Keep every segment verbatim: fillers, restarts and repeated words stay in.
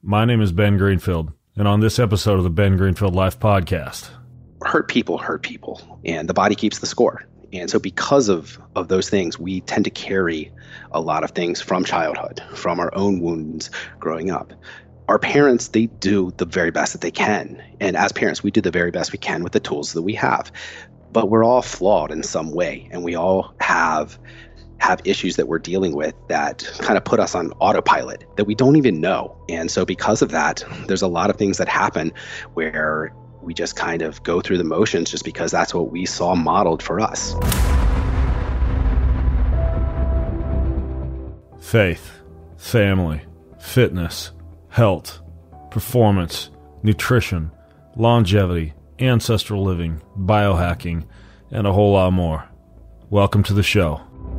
My name is Ben Greenfield, and on this episode of the Ben Greenfield Life Podcast, hurt people hurt people, and the body keeps the score. And so because of, of those things, we tend to carry a lot of things from childhood, from our own wounds growing up. Our parents, they do the very best that they can. And as parents, we do the very best we can with the tools that we have. But we're all flawed in some way, and we all have have issues that we're dealing with that kind of put us on autopilot that we don't even know. And so because of that, there's a lot of things that happen where we just kind of go through the motions just because that's what we saw modeled for us. Faith, family, fitness, health, performance, nutrition, longevity, ancestral living, biohacking, and a whole lot more. Welcome to the show.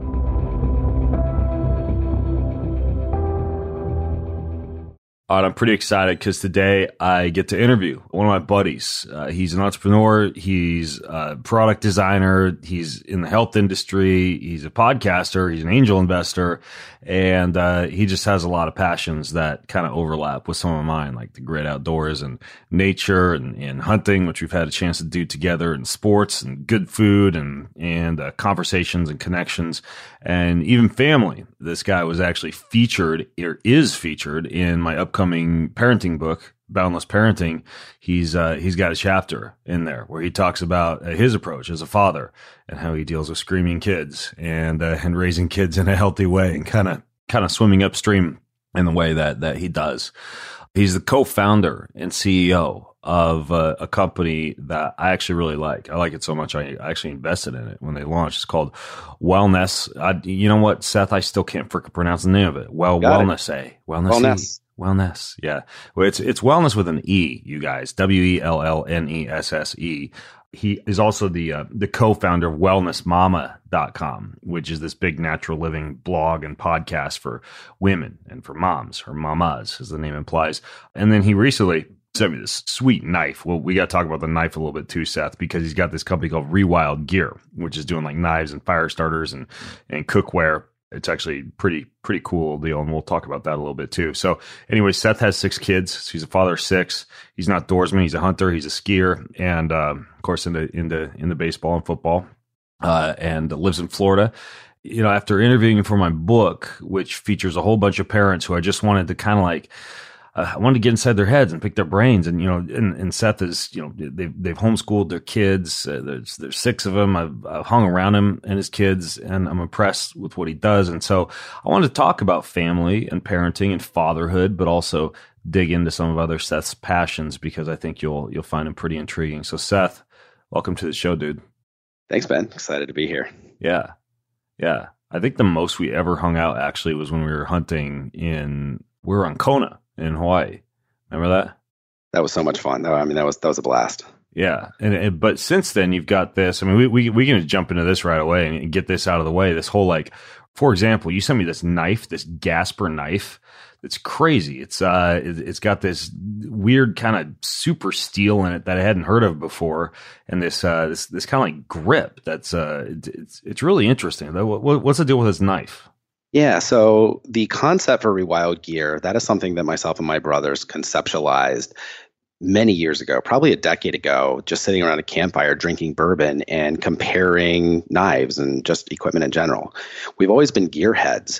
All right, I'm pretty excited because today I get to interview one of my buddies. Uh, he's an entrepreneur. He's a product designer. He's in the health industry. He's a podcaster. He's an angel investor. And uh, he just has a lot of passions that kind of overlap with some of mine, like the great outdoors and nature and, and hunting, which we've had a chance to do together, and sports and good food and, and uh, conversations and connections, and even family. This guy was actually featured, or is featured, in my upcoming parenting book, Boundless Parenting. He's uh, he's got a chapter in there where he talks about uh, his approach as a father and how he deals with screaming kids and uh, and raising kids in a healthy way and kind of kind of swimming upstream in the way that that he does. He's the co-founder and C E O of uh, a company that I actually really like. I like it so much I actually invested in it when they launched. It's called Wellness. I, you know what, Seth? I still can't freaking pronounce the name of it. Well, Got Wellness, it. eh? Wellness. Wellness. Wellness, yeah. Well, it's it's wellness with an E, you guys. W E L L N E S S E. He is also the uh, the co-founder of wellness mama dot com, which is this big natural living blog and podcast for women and for moms, or mamas, as the name implies. And then he recently sent me this sweet knife. Well, we got to talk about the knife a little bit too, Seth, because he's got this company called Rewild Gear, which is doing like knives and fire starters and and cookware. It's actually pretty, pretty cool deal, and we'll talk about that a little bit too. So anyway, Seth has six kids. So he's a father of six. He's an outdoorsman. He's a hunter. He's a skier, and uh, of course, into into into baseball and football, uh, and lives in Florida. You know, after interviewing for my book, which features a whole bunch of parents who I just wanted to kind of like, Uh, I wanted to get inside their heads and pick their brains. And, you know, and, and Seth is, you know, they've, they've homeschooled their kids. Uh, there's, there's six of them. I've, I've hung around him and his kids, and I'm impressed with what he does. And so I wanted to talk about family and parenting and fatherhood, but also dig into some of other Seth's passions, because I think you'll, you'll find them pretty intriguing. So Seth, welcome to the show, dude. Thanks, Ben. Excited to be here. Yeah. Yeah. I think the most we ever hung out actually was when we were hunting in, we were on Kona in Hawaii. Remember that? That was so much fun. Though. I mean, that was that was a blast. Yeah, and, and but since then you've got this. I mean, we we we can jump into this right away and, and get this out of the way. This whole, like, for example, you sent me this knife, this Gasper knife. It's crazy. It's uh, it, it's got this weird kind of super steel in it that I hadn't heard of before, and this uh, this this kind of like grip. That's uh, it, it's it's really interesting. What, what's the deal with this knife? Yeah, so the concept for Rewild Gear, that is something that myself and my brothers conceptualized many years ago, probably a decade ago, just sitting around a campfire drinking bourbon and comparing knives and just equipment in general. We've always been gearheads,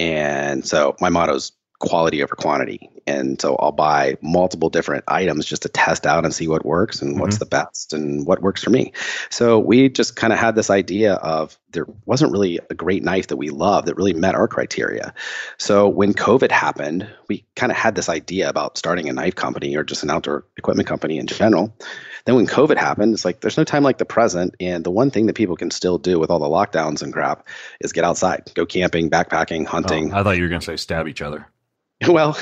and so my motto is quality over quantity. And so I'll buy multiple different items just to test out and see what works and mm-hmm. what's the best and what works for me. So we just kind of had this idea of there wasn't really a great knife that we loved that really met our criteria. So when COVID happened, we kind of had this idea about starting a knife company or just an outdoor equipment company in general. Then when COVID happened, it's like there's no time like the present. And the one thing that people can still do with all the lockdowns and crap is get outside, go camping, backpacking, hunting. Oh, I thought you were going to say stab each other. Well,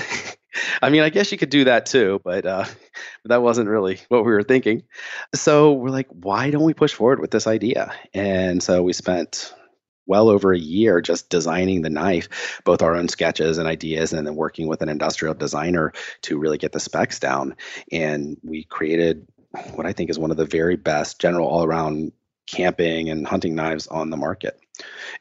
I mean, I guess you could do that too, but uh, that wasn't really what we were thinking. So we're like, why don't we push forward with this idea? And so we spent well over a year just designing the knife, both our own sketches and ideas, and then working with an industrial designer to really get the specs down. And we created what I think is one of the very best general all-around camping and hunting knives on the market.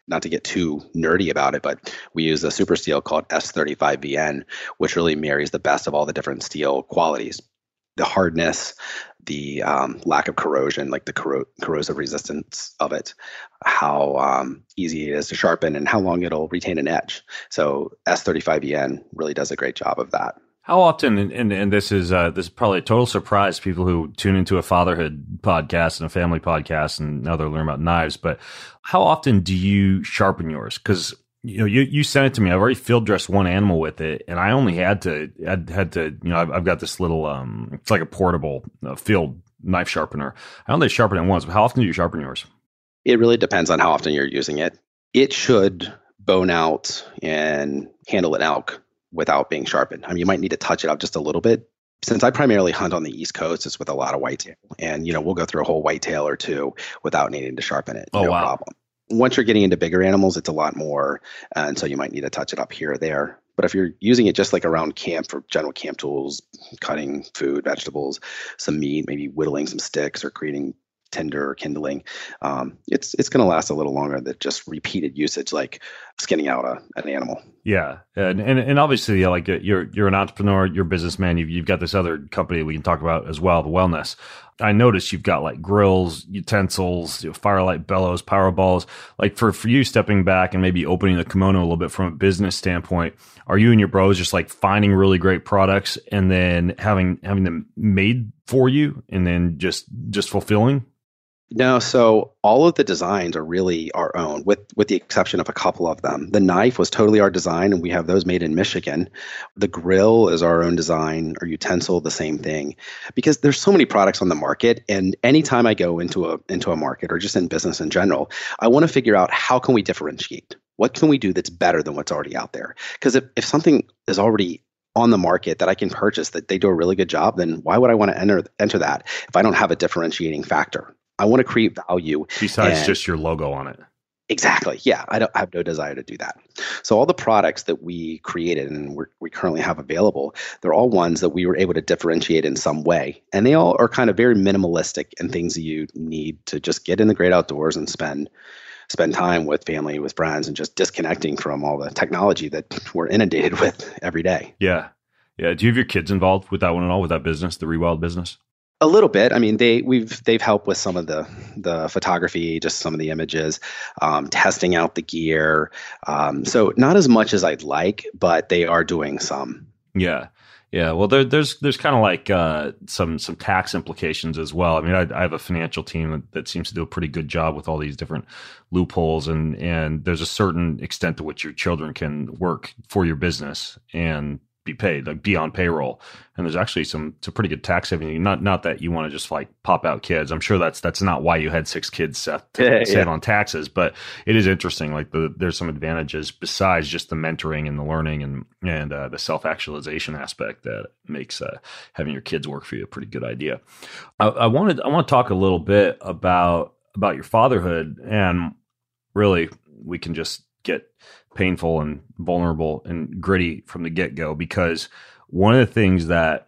not to get too nerdy about it, but we use a super steel called S thirty-five V N, which really marries the best of all the different steel qualities. The hardness, the um, lack of corrosion, like the corro- corrosive resistance of it, how um, easy it is to sharpen, and how long it'll retain an edge. So S thirty-five V N really does a great job of that. How often, and, and, and this is uh, this is probably a total surprise to people who tune into a fatherhood podcast and a family podcast, and now they're learning about knives. But how often do you sharpen yours? Because you know you, you sent it to me. I've already field dressed one animal with it, and I only had to had, had to you know I've, I've got this little um it's like a portable uh, field knife sharpener. I only sharpen it once, but how often do you sharpen yours? It really depends on how often you're using it. It should bone out and handle an elk without being sharpened. I mean, you might need to touch it up just a little bit. Since I primarily hunt on the East Coast, it's with a lot of whitetail. And, you know, we'll go through a whole whitetail or two without needing to sharpen it. Oh, no wow. problem. Once you're getting into bigger animals, it's a lot more. Uh, and so you might need to touch it up here or there. But if you're using it just like around camp for general camp tools, cutting food, vegetables, some meat, maybe whittling some sticks or creating tinder or kindling, um, it's it's going to last a little longer than just repeated usage, like skinning out a, an animal. Yeah, and and, and obviously, yeah, like uh, you're you're an entrepreneur, you're a businessman. You've you've got this other company that we can talk about as well, the Wellness. I noticed you've got like grills, utensils, you know, Firelight bellows, power balls. Like for for you stepping back and maybe opening the kimono a little bit from a business standpoint, are you and your bros just like finding really great products and then having having them made for you and then just just fulfilling? No, so all of the designs are really our own, with with the exception of a couple of them. The knife was totally our design, and we have those made in Michigan. The grill is our own design, or utensil, the same thing. Because there's so many products on the market, and anytime I go into a into a market or just in business in general, I want to figure out how can we differentiate? What can we do that's better than what's already out there? Because if, if something is already on the market that I can purchase that they do a really good job, then why would I want to enter enter that if I don't have a differentiating factor? I want to create value. Besides and, just your logo on it. Exactly. Yeah. I don't I have no desire to do that. So all the products that we created and we're, we currently have available, they're all ones that we were able to differentiate in some way. And they all are kind of very minimalistic and things that you need to just get in the great outdoors and spend spend time with family, with friends, and just disconnecting from all the technology that we're inundated with every day. Yeah. Yeah. Do you have your kids involved with that one at all, with that business, the Rewild business? A little bit. I mean, they we've they've helped with some of the the photography, just some of the images, um, testing out the gear. Um, so not as much as I'd like, but they are doing some. Yeah, yeah. Well, there, there's there's kind of like uh, some some tax implications as well. I mean, I, I have a financial team that, that seems to do a pretty good job with all these different loopholes, and and there's a certain extent to which your children can work for your business and be paid, like be on payroll. And there's actually some some pretty good tax saving. Not not that you want to just like pop out kids. I'm sure that's that's not why you had six kids, Seth, to yeah, save yeah. on taxes. But it is interesting. Like the, there's some advantages besides just the mentoring and the learning and and uh, the self actualization aspect that makes uh, having your kids work for you a pretty good idea. I, I wanted I want to talk a little bit about about your fatherhood, and really we can just get painful and vulnerable and gritty from the get-go, because one of the things that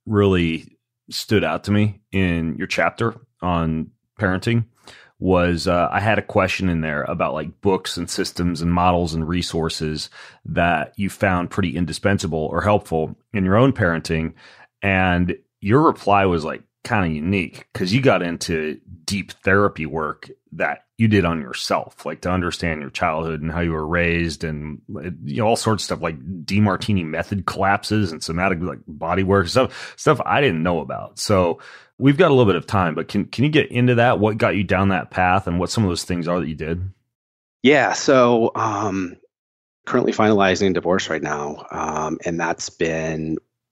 really stood out to me in your chapter on parenting was uh, I had a question in there about like books and systems and models and resources that you found pretty indispensable or helpful in your own parenting. And your reply was like kind of unique, because you got into deep therapy work that you did on yourself, like to understand your childhood and how you were raised, and you know all sorts of stuff like DeMartini method collapses and somatic like body work stuff, stuff I didn't know about. So we've got a little bit of time, but can can you get into that? What got you down that path, and what some of those things are that you did? Yeah. So um, currently finalizing divorce right now, um, and that's been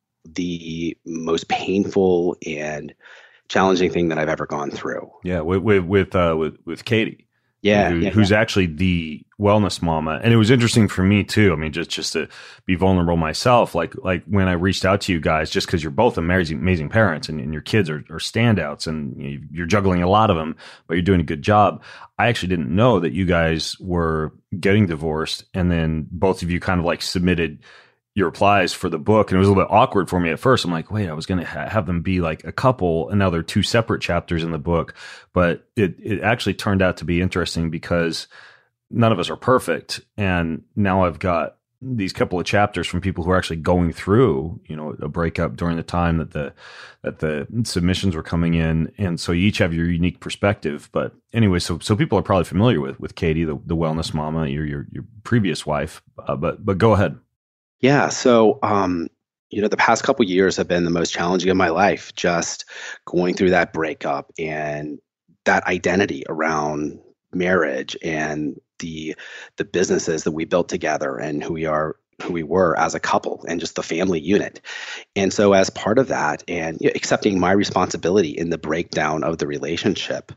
the most painful and challenging thing that I've ever gone through. Yeah, with with with uh, with, with Katie. Yeah, who, yeah, who's yeah. actually the wellness mama. And it was interesting for me too. I mean, just, just to be vulnerable myself, like, like when I reached out to you guys, just cause you're both amazing, amazing parents, and, and your kids are, are standouts, and you know, you're juggling a lot of them, but you're doing a good job. I actually didn't know that you guys were getting divorced. And then both of you kind of like submitted your replies for the book. And it was a little bit awkward for me at first. I'm like, wait, I was going to ha- have them be like a couple, and now they're two separate chapters in the book. But it, it actually turned out to be interesting, because none of us are perfect. And now I've got these couple of chapters from people who are actually going through, you know, a breakup during the time that the that the submissions were coming in, and so you each have your unique perspective. But anyway, so so people are probably familiar with with Katie, the, the wellness mama, your your your previous wife. Uh, but but go ahead. Yeah. So um, you know, the past couple of years have been the most challenging of my life. Just going through that breakup and that identity around marriage and the the businesses that we built together and who we are who we were as a couple and just the family unit. And so as part of that and you know, accepting my responsibility in the breakdown of the relationship,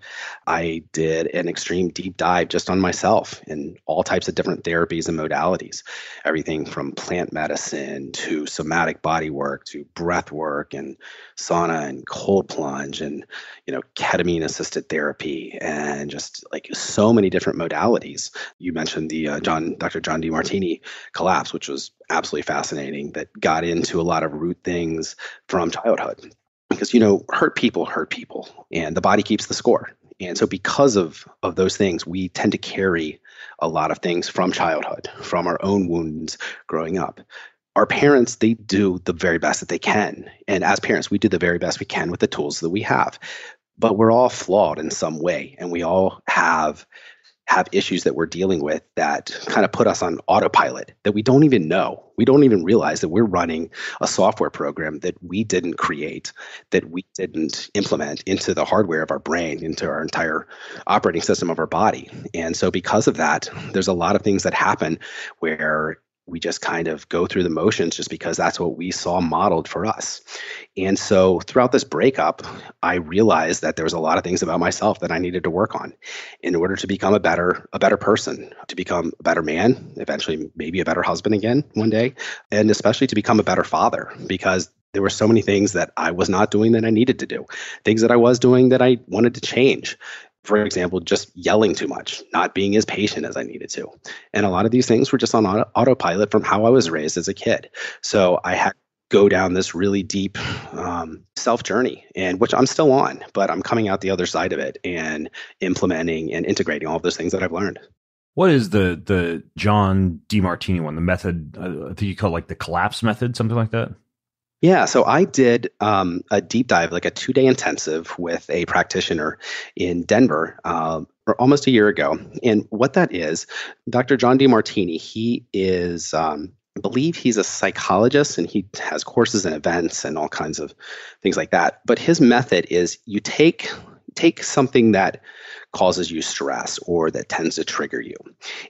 I did an extreme deep dive just on myself in all types of different therapies and modalities, everything from plant medicine to somatic body work to breath work and sauna and cold plunge and, you know, ketamine assisted therapy and just like so many different modalities. You mentioned the uh, John, Doctor John Demartini collapse, which was absolutely fascinating, that got into a lot of root things from childhood. Because, you know, hurt people hurt people and the body keeps the score. And so because of, of those things, we tend to carry a lot of things from childhood, from our own wounds growing up. Our parents, they do the very best that they can. And as parents, we do the very best we can with the tools that we have. But we're all flawed in some way. And we all have have issues that we're dealing with that kind of put us on autopilot that we don't even know. We don't even realize that we're running a software program that we didn't create, that we didn't implement into the hardware of our brain, into our entire operating system of our body. And so because of that, there's a lot of things that happen where we just kind of go through the motions just because that's what we saw modeled for us. And so throughout this breakup, I realized that there was a lot of things about myself that I needed to work on in order to become a better, a better person, to become a better man, eventually maybe a better husband again one day, and especially to become a better father, because there were so many things that I was not doing that I needed to do, things that I was doing that I wanted to change. For example, just yelling too much, not being as patient as I needed to. And a lot of these things were just on auto- autopilot from how I was raised as a kid. So I had to go down this really deep um, self journey, and which I'm still on, but I'm coming out the other side of it and implementing and integrating all of those things that I've learned. What is the the John Demartini one? The method, uh, I think you call it like the collapse method, something like that? Yeah, so I did um, a deep dive, like a two-day intensive with a practitioner in Denver uh, almost a year ago. And what that is, Doctor John Demartini, he is, um, I believe he's a psychologist, and he has courses and events and all kinds of things like that. But his method is you take take something that causes you stress or that tends to trigger you,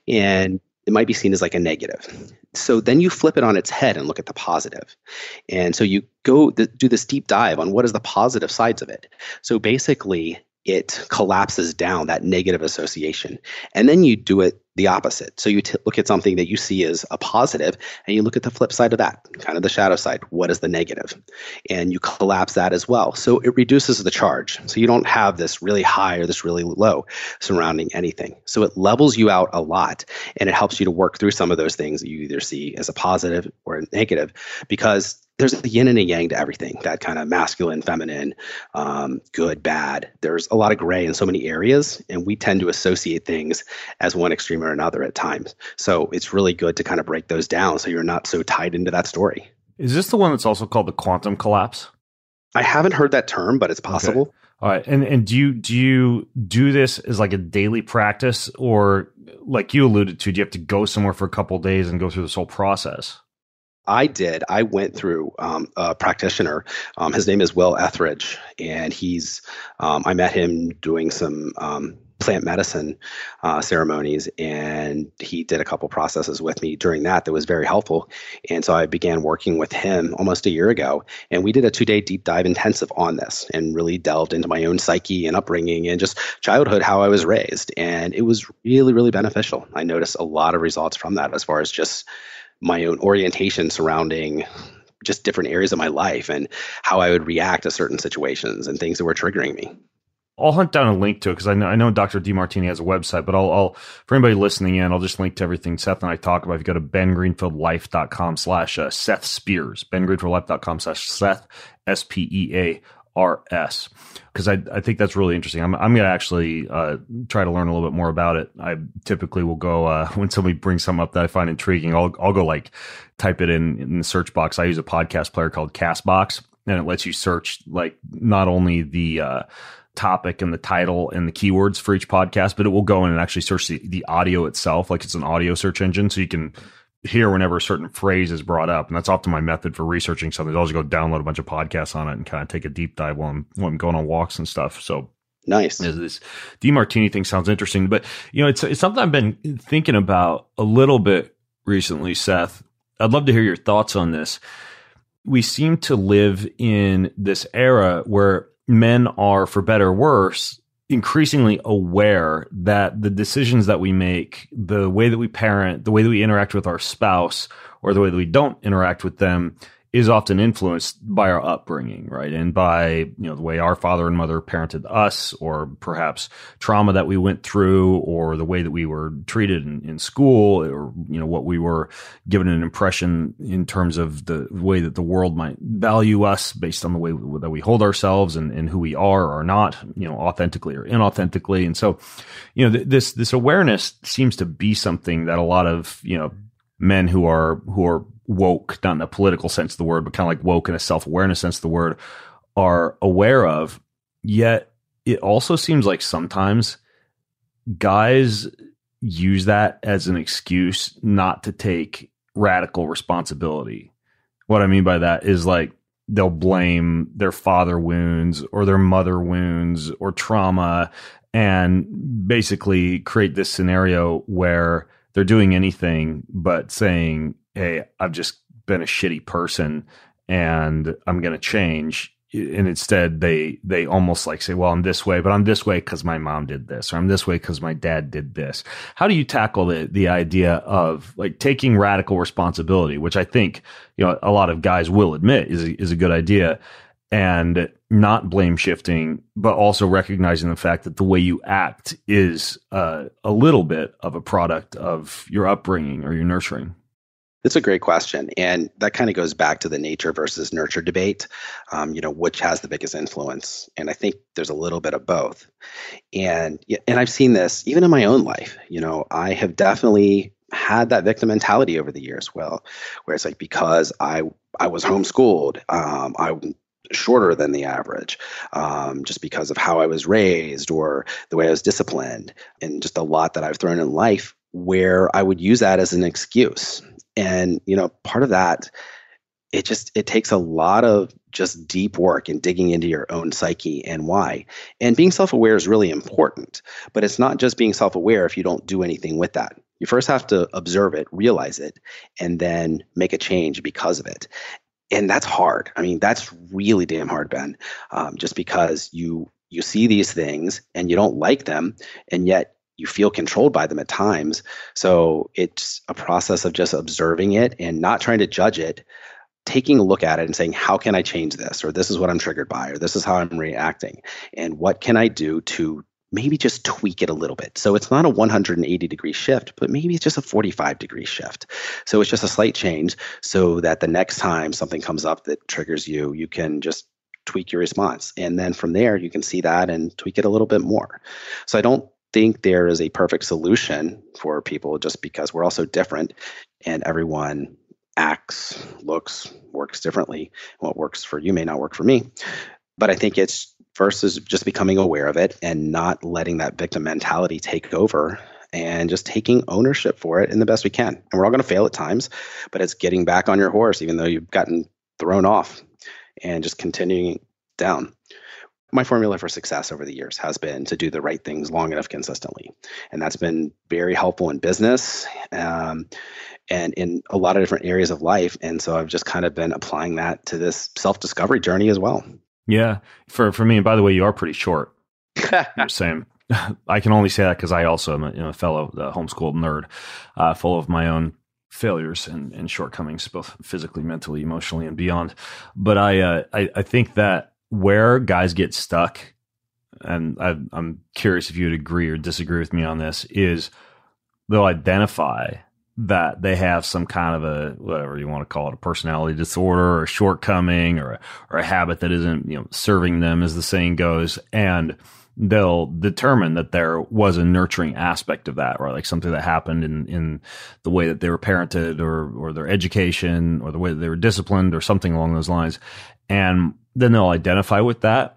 and it might be seen as like a negative. So then you flip it on its head and look at the positive. And so you go th- do this deep dive on what is the positive sides of it. So basically, it collapses down that negative association. And then you do it the opposite. So you t- look at something that you see as a positive, and you look at the flip side of that, kind of the shadow side. What is the negative? And you collapse that as well. So it reduces the charge. So you don't have this really high or this really low surrounding anything. So it levels you out a lot, and it helps you to work through some of those things that you either see as a positive or a negative, because there's a yin and a yang to everything, that kind of masculine, feminine, um, good, bad. There's a lot of gray in so many areas, and we tend to associate things as one extreme or another at times. So it's really good to kind of break those down so you're not so tied into that story. Is this the one that's also called the quantum collapse? I haven't heard that term, but it's possible. Okay. All right. And and do you do you do this as like a daily practice, or like you alluded to, do you have to go somewhere for a couple of days and go through this whole process? I did. I went through um, a practitioner. Um, his name is Will Etheridge, and he's. Um, I met him doing some um, plant medicine uh, ceremonies, and he did a couple processes with me during that. That was very helpful. And so I began working with him almost a year ago, and we did a two-day deep dive intensive on this, and really delved into my own psyche and upbringing and just childhood, how I was raised, and it was really, really beneficial. I noticed a lot of results from that as far as just my own orientation surrounding just different areas of my life and how I would react to certain situations and things that were triggering me. I'll hunt down a link to it because I know I know Doctor Demartini has a website, but I'll, I'll for anybody listening in, I'll just link to everything Seth and I talk about. If you go to bengreenfieldlife.com slash Seth Spears, bengreenfieldlife.com slash Seth, S P E A R S, because I, I think that's really interesting. I'm, I'm going to actually uh, try to learn a little bit more about it. I typically will go, uh, when somebody brings something up that I find intriguing, I'll, I'll go like type it in, in the search box. I use a podcast player called Castbox, and it lets you search like not only the uh, topic and the title and the keywords for each podcast, but it will go in and actually search the, the audio itself. Like it's an audio search engine. So you can hear whenever a certain phrase is brought up. And that's often my method for researching something. I'll just go download a bunch of podcasts on it and kind of take a deep dive while I'm, while I'm going on walks and stuff. So nice. This DeMartini thing sounds interesting, but you know, it's, it's something I've been thinking about a little bit recently, Seth. I'd love to hear your thoughts on this. We seem to live in this era where men are, for better or worse, increasingly aware that the decisions that we make, the way that we parent, the way that we interact with our spouse, or the way that we don't interact with them is often influenced by our upbringing, right? And by, you know, the way our father and mother parented us, or perhaps trauma that we went through, or the way that we were treated in, in school, or, you know, what we were given an impression in terms of the way that the world might value us based on the way that we hold ourselves and, and who we are or are not, you know, authentically or inauthentically. And so, you know, th- this, this awareness seems to be something that a lot of, you know, men who are, who are woke, not in a political sense of the word, but kind of like woke in a self-awareness sense of the word, are aware of. Yet it also seems like sometimes guys use that as an excuse not to take radical responsibility. What I mean by that is like they'll blame their father wounds or their mother wounds or trauma and basically create this scenario where they're doing anything but saying, hey, I've just been a shitty person and I'm going to change. And instead they, they almost like say, well, I'm this way, but I'm this way because my mom did this, or I'm this way because my dad did this. How do you tackle the, the idea of like taking radical responsibility, which I think, you know, a lot of guys will admit is a, is a good idea, and not blame shifting, but also recognizing the fact that the way you act is uh, a little bit of a product of your upbringing or your nurturing? It's a great question. And that kind of goes back to the nature versus nurture debate, um, you know, which has the biggest influence. And I think there's a little bit of both. And, and I've seen this even in my own life. You know, I have definitely had that victim mentality over the years. Well, where it's like, because I, I was homeschooled, um, I shorter than the average, um, just because of how I was raised or the way I was disciplined, and just a lot that I've thrown in life where I would use that as an excuse. And, you know, part of that, it just, it takes a lot of just deep work and digging into your own psyche and why. And being self-aware is really important, but it's not just being self-aware if you don't do anything with that. You first have to observe it, realize it, and then make a change because of it. And that's hard. I mean, that's really damn hard, Ben, um, just because you you see these things and you don't like them, and yet you feel controlled by them at times. So it's a process of just observing it and not trying to judge it, taking a look at it and saying, how can I change this? Or this is what I'm triggered by, or this is how I'm reacting. And what can I do to maybe just tweak it a little bit? So it's not a one hundred eighty degree shift, but maybe it's just a forty-five degree shift. So it's just a slight change so that the next time something comes up that triggers you, you can just tweak your response. And then from there, you can see that and tweak it a little bit more. So I don't think there is a perfect solution for people, just because we're all so different and everyone acts, looks, works differently. What works for you may not work for me. But I think it's first is just becoming aware of it and not letting that victim mentality take over, and just taking ownership for it in the best we can. And we're all going to fail at times, but it's getting back on your horse, even though you've gotten thrown off, and just continuing down. My formula for success over the years has been to do the right things long enough consistently. And that's been very helpful in business um, and in a lot of different areas of life. And so I've just kind of been applying that to this self-discovery journey as well. Yeah. For for me, and by the way, you are pretty short. Same. I can only say that because I also am a, you know, a fellow uh, homeschooled nerd, uh, full of my own failures and, and shortcomings, both physically, mentally, emotionally, and beyond. But I, uh, I, I think that where guys get stuck, and I, I'm curious if you would agree or disagree with me on this, is they'll identify that they have some kind of a, whatever you want to call it, a personality disorder or a shortcoming or a, or a habit that isn't, you know, serving them, as the saying goes. And they'll determine that there was a nurturing aspect of that, or like something that happened in, in the way that they were parented, or, or their education, or the way that they were disciplined, or something along those lines. And then they'll identify with that,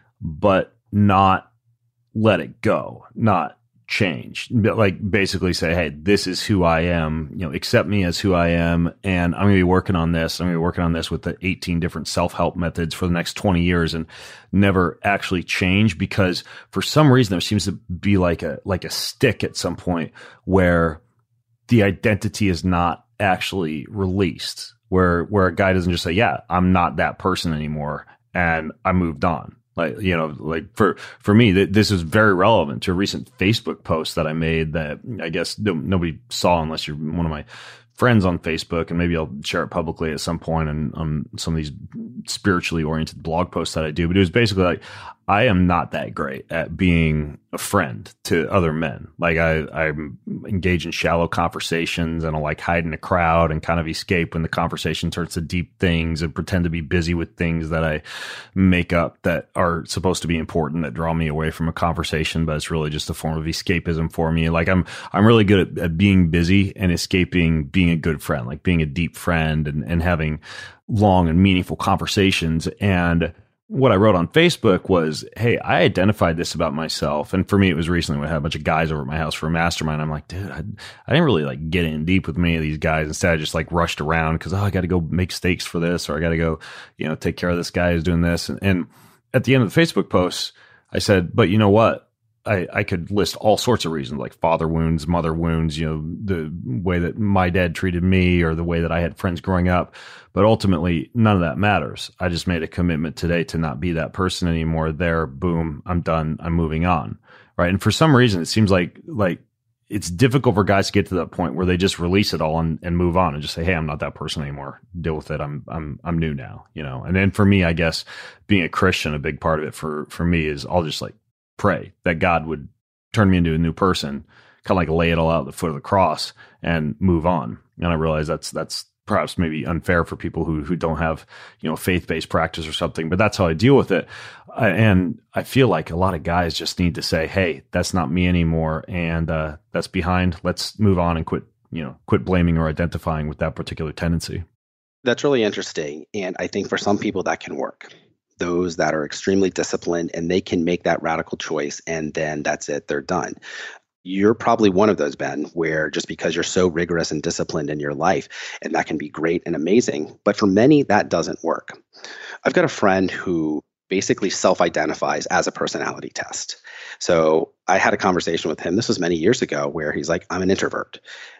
but not let it go, not change, but like basically say, hey, this is who I am, you know, accept me as who I am. And I'm going to be working on this. I'm going to be working on this with the eighteen different self-help methods for the next twenty years, and never actually change, because for some reason there seems to be like a, like a stick at some point where the identity is not actually released, where, where a guy doesn't just say, yeah, I'm not that person anymore, and I moved on. Like, you know, like for, for me, th- this is very relevant to a recent Facebook post that I made that I guess no, nobody saw unless you're one of my friends on Facebook, and maybe I'll share it publicly at some point on, on some of these spiritually oriented blog posts that I do. But it was basically like, I am not that great at being a friend to other men. Like I, I engage in shallow conversations, and I'll like hide in a crowd and kind of escape when the conversation turns to deep things, and pretend to be busy with things that I make up that are supposed to be important, that draw me away from a conversation, but it's really just a form of escapism for me. Like I'm, I'm really good at, at being busy and escaping being a good friend, like being a deep friend, and, and having long and meaningful conversations. And what I wrote on Facebook was, hey, I identified this about myself. And for me, it was recently when I had a bunch of guys over at my house for a mastermind. I'm like, dude, I, I didn't really like get in deep with many of these guys. Instead, I just like rushed around because, oh, I got to go make steaks for this, or I got to go, you know, take care of this guy who's doing this. And, and at the end of the Facebook post, I said, but you know what? I, I could list all sorts of reasons, like father wounds, mother wounds, you know, the way that my dad treated me, or the way that I had friends growing up. But ultimately, none of that matters. I just made a commitment today to not be that person anymore. There, boom, I'm done. I'm moving on. Right. And for some reason, it seems like, like it's difficult for guys to get to that point where they just release it all and, and move on and just say, hey, I'm not that person anymore. Deal with it. I'm, I'm, I'm new now, you know? And then for me, I guess being a Christian, a big part of it for, for me is I'll just like pray that God would turn me into a new person, kind of like lay it all out at the foot of the cross and move on. And I realize that's, that's perhaps maybe unfair for people who, who don't have, you know, faith-based practice or something, but that's how I deal with it. I, and I feel like a lot of guys just need to say, hey, that's not me anymore. And, uh, that's behind. Let's move on and quit, you know, quit blaming or identifying with that particular tendency. That's really interesting. And I think for some people that can work. Those that are extremely disciplined, and they can make that radical choice, and then that's it, they're done. You're probably one of those, Ben, where just because you're so rigorous and disciplined in your life, and that can be great and amazing, but for many, that doesn't work. I've got a friend who basically self-identifies as a personality test. So I had a conversation with him, this was many years ago, where he's like, I'm an introvert.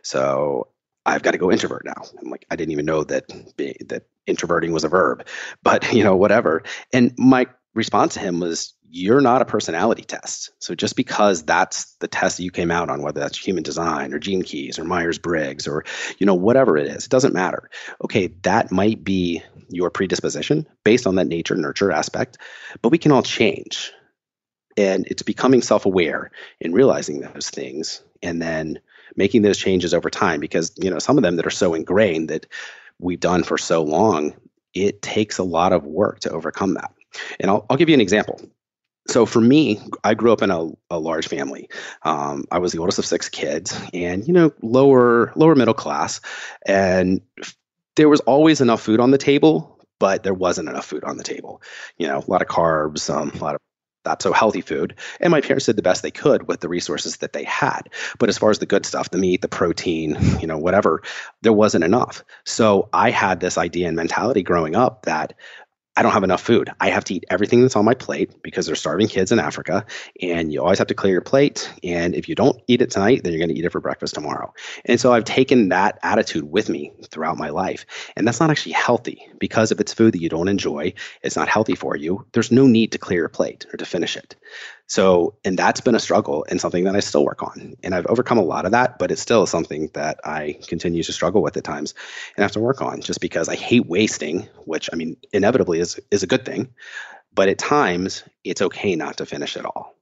So I've got to go introvert now. I'm like, I didn't even know that be, that introverting was a verb, but you know, whatever. And my response to him was, you're not a personality test. So just because that's the test that you came out on, whether that's human design or Gene Keys or Myers-Briggs or, you know, whatever it is, it doesn't matter. Okay, that might be your predisposition based on that nature nurture aspect, but we can all change. And it's becoming self-aware and realizing those things, and then making those changes over time, because, you know, some of them that are so ingrained that we've done for so long, it takes a lot of work to overcome that. And I'll, I'll give you an example. So for me, I grew up in a, a large family. Um, I was the oldest of six kids, and, you know, lower, lower middle class. And there was always enough food on the table, but there wasn't enough food on the table. You know, a lot of carbs, um, a lot of not so healthy food. And my parents did the best they could with the resources that they had. But as far as the good stuff, the meat, the protein, you know, whatever, there wasn't enough. So I had this idea and mentality growing up that I don't have enough food. I have to eat everything that's on my plate because there's starving kids in Africa, and you always have to clear your plate. And if you don't eat it tonight, then you're going to eat it for breakfast tomorrow. And so I've taken that attitude with me throughout my life. And that's not actually healthy, because if it's food that you don't enjoy, it's not healthy for you. There's no need to clear your plate or to finish it. So, and that's been a struggle and something that I still work on. And I've overcome a lot of that, but it's still something that I continue to struggle with at times and have to work on, just because I hate wasting, which, I mean, inevitably is, is a good thing. But at times, it's okay not to finish it all.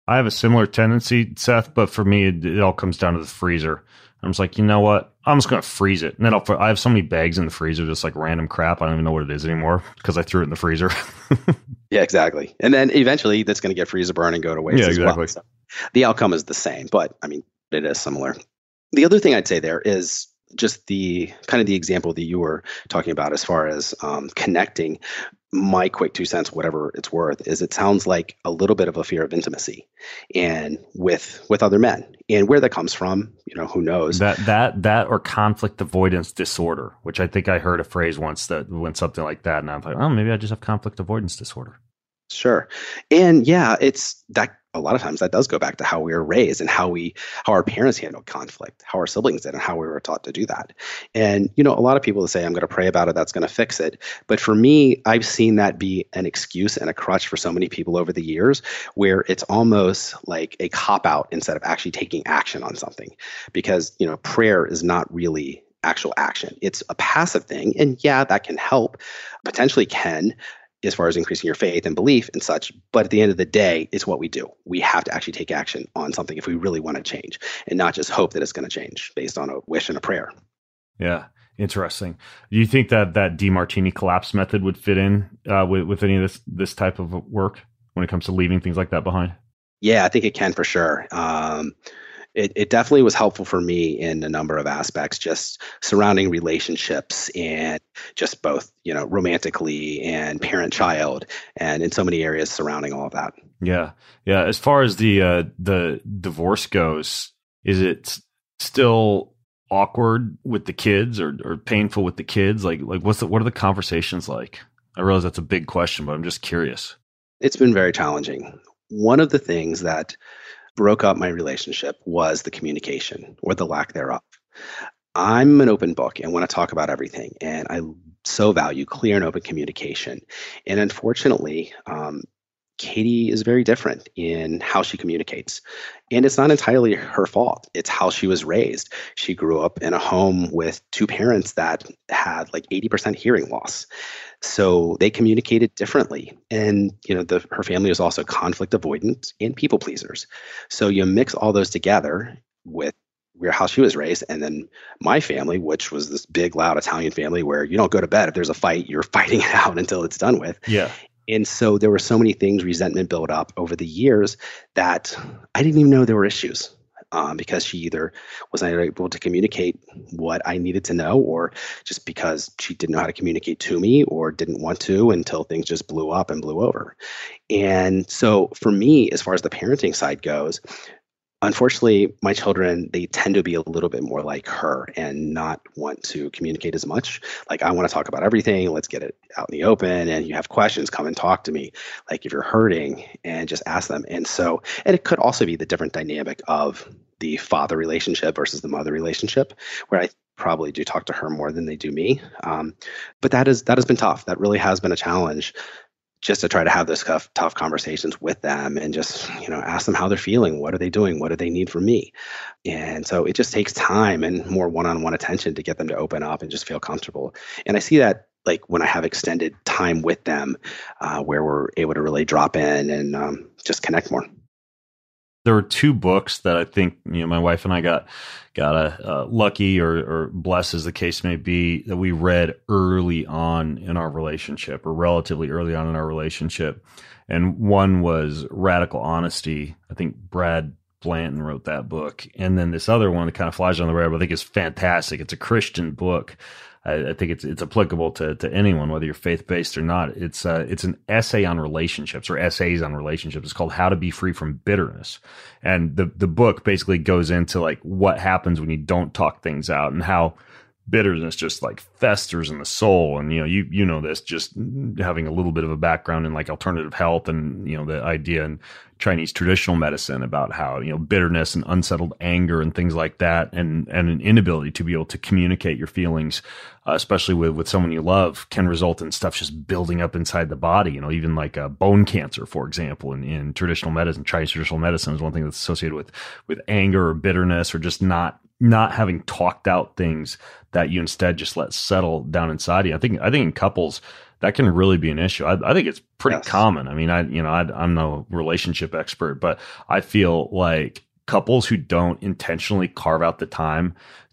I have a similar tendency, Seth, but for me, it, it all comes down to the freezer. I'm just like, you know what? I'm just going to freeze it. And then I'll, I have so many bags in the freezer, just like random crap. I don't even know what it is anymore because I threw it in the freezer. Yeah, exactly. And then eventually that's going to get freezer burn and go to waste yeah, as exactly. well. So the outcome is the same, but I mean, it is similar. The other thing I'd say there is just the kind of the example that you were talking about as far as um, connecting. My quick two cents, whatever it's worth, is it sounds like a little bit of a fear of intimacy and with with other men, and where that comes from, you know, who knows? That that that or conflict avoidance disorder, which I think I heard a phrase once that went something like that, and I'm like, oh, maybe I just have conflict avoidance disorder. Sure. And yeah, it's that a lot of times that does go back to how we were raised and how we how our parents handled conflict, how our siblings did, and how we were taught to do that. And you know, a lot of people say, I'm going to pray about it, that's going to fix it. But for me, I've seen that be an excuse and a crutch for so many people over the years, where it's almost like a cop out instead of actually taking action on something. Because, you know, prayer is not really actual action. It's a passive thing. And yeah, that can help, potentially can, as far as increasing your faith and belief and such. But at the end of the day, it's what we do. We have to actually take action on something if we really want to change, and not just hope that it's going to change based on a wish and a prayer. Yeah. Interesting. Do you think that that DeMartini collapse method would fit in uh, with, with any of this, this type of work when it comes to leaving things like that behind? Yeah, I think it can for sure. Um, It, it definitely was helpful for me in a number of aspects, just surrounding relationships and just both, you know, romantically and parent-child, and in so many areas surrounding all of that. Yeah, yeah. As far as the uh, the divorce goes, is it still awkward with the kids, or, or painful with the kids? Like, like what's the, what are the conversations like? I realize that's a big question, but I'm just curious. It's been very challenging. One of the things that broke up my relationship was the communication, or the lack thereof. I'm an open book and want to talk about everything, and I so value clear and open communication. And unfortunately, um, Katie is very different in how she communicates. And it's not entirely her fault. It's how she was raised. She grew up in a home with two parents that had like eighty percent hearing loss. So they communicated differently. And, you know, the, her family was also conflict avoidant and people pleasers. So you mix all those together with where how she was raised, and then my family, which was this big, loud Italian family where you don't go to bed. If there's a fight, you're fighting it out until it's done with. Yeah. And so there were so many things, resentment built up over the years, that I didn't even know there were issues, um, because she either was not able to communicate what I needed to know, or just because she didn't know how to communicate to me, or didn't want to, until things just blew up and blew over. And so for me, as far as the parenting side goes, unfortunately, my children, they tend to be a little bit more like her and not want to communicate as much. Like, I want to talk about everything. Let's get it out in the open. And you have questions, come and talk to me. Like, if you're hurting, and just ask them. And so, and it could also be the different dynamic of the father relationship versus the mother relationship, where I probably do talk to her more than they do me. Um, but that is, that has been tough. That really has been a challenge, just to try to have those tough, tough conversations with them, and just, you know, ask them how they're feeling. What are they doing? What do they need from me? And so it just takes time and more one-on-one attention to get them to open up and just feel comfortable. And I see that, like, when I have extended time with them, uh, where we're able to really drop in and um, just connect more. There were two books that I think, you know, my wife and I got got a uh, lucky or, or blessed, as the case may be, that we read early on in our relationship, or relatively early on in our relationship. And one was Radical Honesty. I think Brad Blanton wrote that book. And then this other one that kind of flies on the radar, but I think is fantastic. It's a Christian book. I, I think it's it's applicable to to anyone, whether you're faith based or not. It's uh, it's an essay on relationships, or essays on relationships. It's called How to Be Free from Bitterness, and the the book basically goes into like what happens when you don't talk things out, and how bitterness just like festers in the soul. And, you know, you, you know, this just having a little bit of a background in like alternative health, and, you know, the idea in Chinese traditional medicine about how, you know, bitterness and unsettled anger and things like that, and, and an inability to be able to communicate your feelings, uh, especially with, with someone you love, can result in stuff just building up inside the body. You know, even like uh, bone cancer, for example, in, in traditional medicine, Chinese traditional medicine is one thing that's associated with, with anger or bitterness, or just not, not having talked out things that you instead just let settle down inside you. I think, I think in couples, that can really be an issue. I, I think it's pretty Yes. common. I mean, I, you know, I, I'm no relationship expert, but I feel like couples who don't intentionally carve out the time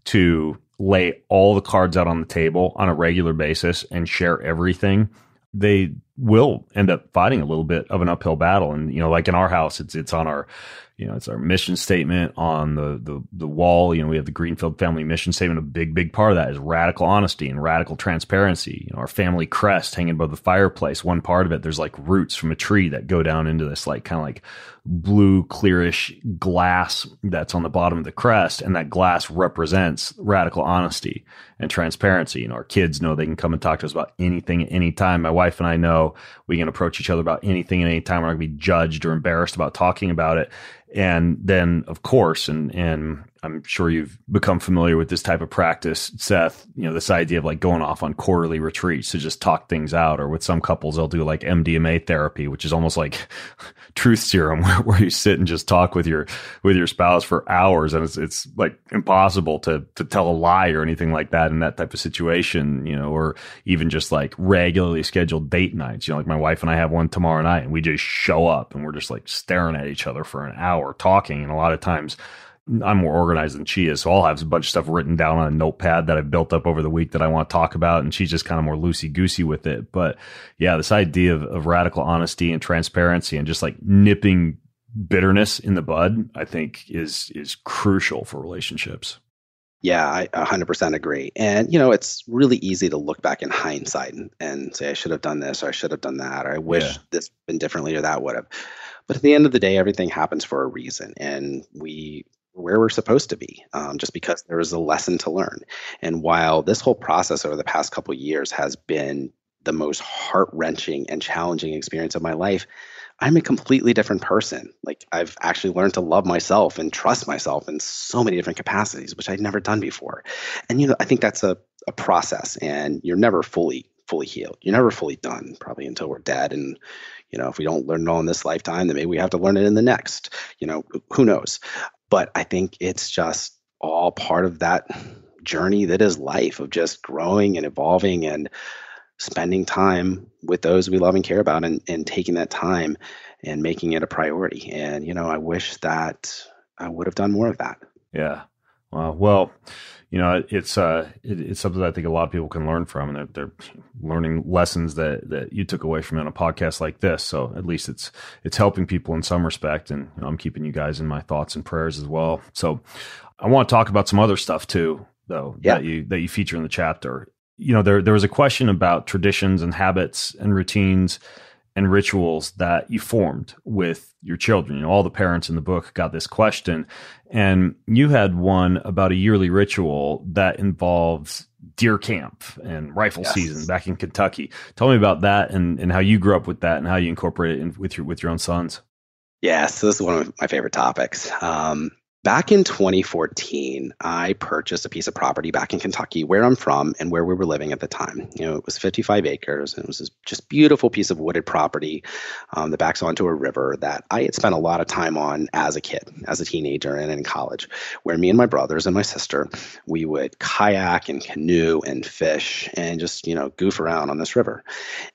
to lay all the cards out on the table on a regular basis and share everything, they will end up fighting a little bit of an uphill battle. And, you know, like in our house, it's, it's on our, you know, it's our mission statement on the, the, the wall. You know, we have the Greenfield family mission statement. A big, big part of that is radical honesty and radical transparency. You know, our family crest hanging above the fireplace. One part of it, there's like roots from a tree that go down into this like kind of like blue, clearish glass that's on the bottom of the crest. And that glass represents radical honesty and transparency. You know, our kids know they can come and talk to us about anything at any time. My wife and I know we can approach each other about anything at any time. We're not going to be judged or embarrassed about talking about it. And then, of course, and and I'm sure you've become familiar with this type of practice, Seth, you know, this idea of like going off on quarterly retreats to just talk things out. Or with some couples, they'll do like M D M A therapy, which is almost like truth serum, where, where you sit and just talk with your with your spouse for hours. And it's it's like impossible to to tell a lie or anything like that in that type of situation, you know, or even just like regularly scheduled date nights. You know, like my wife and I have one tomorrow night, and we just show up and we're just like staring at each other for an hour talking. And a lot of times I'm more organized than she is. So I'll have a bunch of stuff written down on a notepad that I've built up over the week that I want to talk about. And she's just kind of more loosey goosey with it. But yeah, this idea of, of radical honesty and transparency and just like nipping bitterness in the bud, I think is, is crucial for relationships. Yeah, I one hundred percent agree. And, you know, it's really easy to look back in hindsight and, and say, I should have done this, or I should have done that, or I wish Yeah. this had been differently, or that would have. But at the end of the day, everything happens for a reason. And we where we're supposed to be, um, just because there is a lesson to learn. And while this whole process over the past couple of years has been the most heart-wrenching and challenging experience of my life, I'm a completely different person. Like, I've actually learned to love myself and trust myself in so many different capacities, which I'd never done before. And, you know, I think that's a, a process, and you're never fully, fully healed. You're never fully done, probably until we're dead. And, you know, if we don't learn it all in this lifetime, then maybe we have to learn it in the next, you know, who knows? But I think it's just all part of that journey that is life, of just growing and evolving and spending time with those we love and care about, and, and taking that time and making it a priority. And, you know, I wish that I would have done more of that. Yeah. Wow. Well, you know, it's uh, it, it's something that I think a lot of people can learn from, and they're, they're learning lessons that, that you took away from it on a podcast like this. So at least it's it's helping people in some respect, and you know, I'm keeping you guys in my thoughts and prayers as well. So I want to talk about some other stuff too, though, Yeah. that you that you feature in the chapter. You know, there there was a question about traditions and habits and routines and rituals that you formed with your children. You know, all the parents in the book got this question, and you had one about a yearly ritual that involves deer camp and rifle Yes. season back in Kentucky. Tell me about that, and, and how you grew up with that, and how you incorporate it in, with your with your own sons. Yes, this is one of my favorite topics. Um, back in twenty fourteen, I purchased a piece of property back in Kentucky, where I'm from and where we were living at the time. You know, it was fifty-five acres, and it was this just beautiful piece of wooded property um, that backs onto a river that I had spent a lot of time on as a kid, as a teenager, and in college, where me and my brothers and my sister, we would kayak and canoe and fish and just, you know, goof around on this river.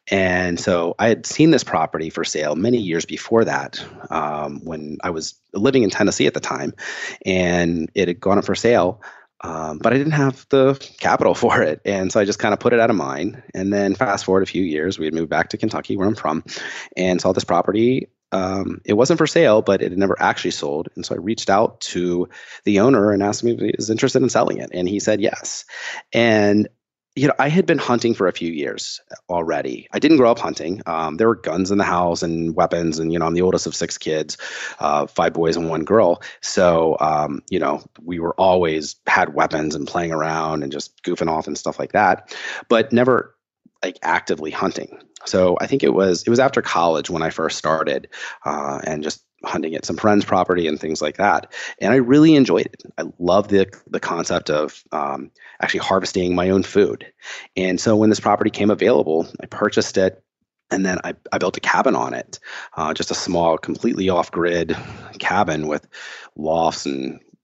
And so I had seen this property for sale many years before that, um, when I was living in Tennessee at the time, and it had gone up for sale, um, but I didn't have the capital for it. And so I just kind of put it out of mind. And then fast forward a few years, we had moved back to Kentucky, where I'm from, and saw this property. Um, it wasn't for sale, but it had never actually sold. And so I reached out to the owner and asked him if he was interested in selling it. And he said yes. And you know, I had been hunting for a few years already. I didn't grow up hunting. Um, there were guns in the house and weapons, and you know, I'm the oldest of six kids, uh, five boys and one girl. So, um, you know, we were always had weapons and playing around and just goofing off and stuff like that, but never like actively hunting. So I think it was it was after college when I first started, uh, and just hunting at some friends' property and things like that. And I really enjoyed it. I love the the concept of um, actually harvesting my own food. And so when this property came available, I purchased it, and then I, I built a cabin on it, uh, just a small, completely off-grid cabin with lofts and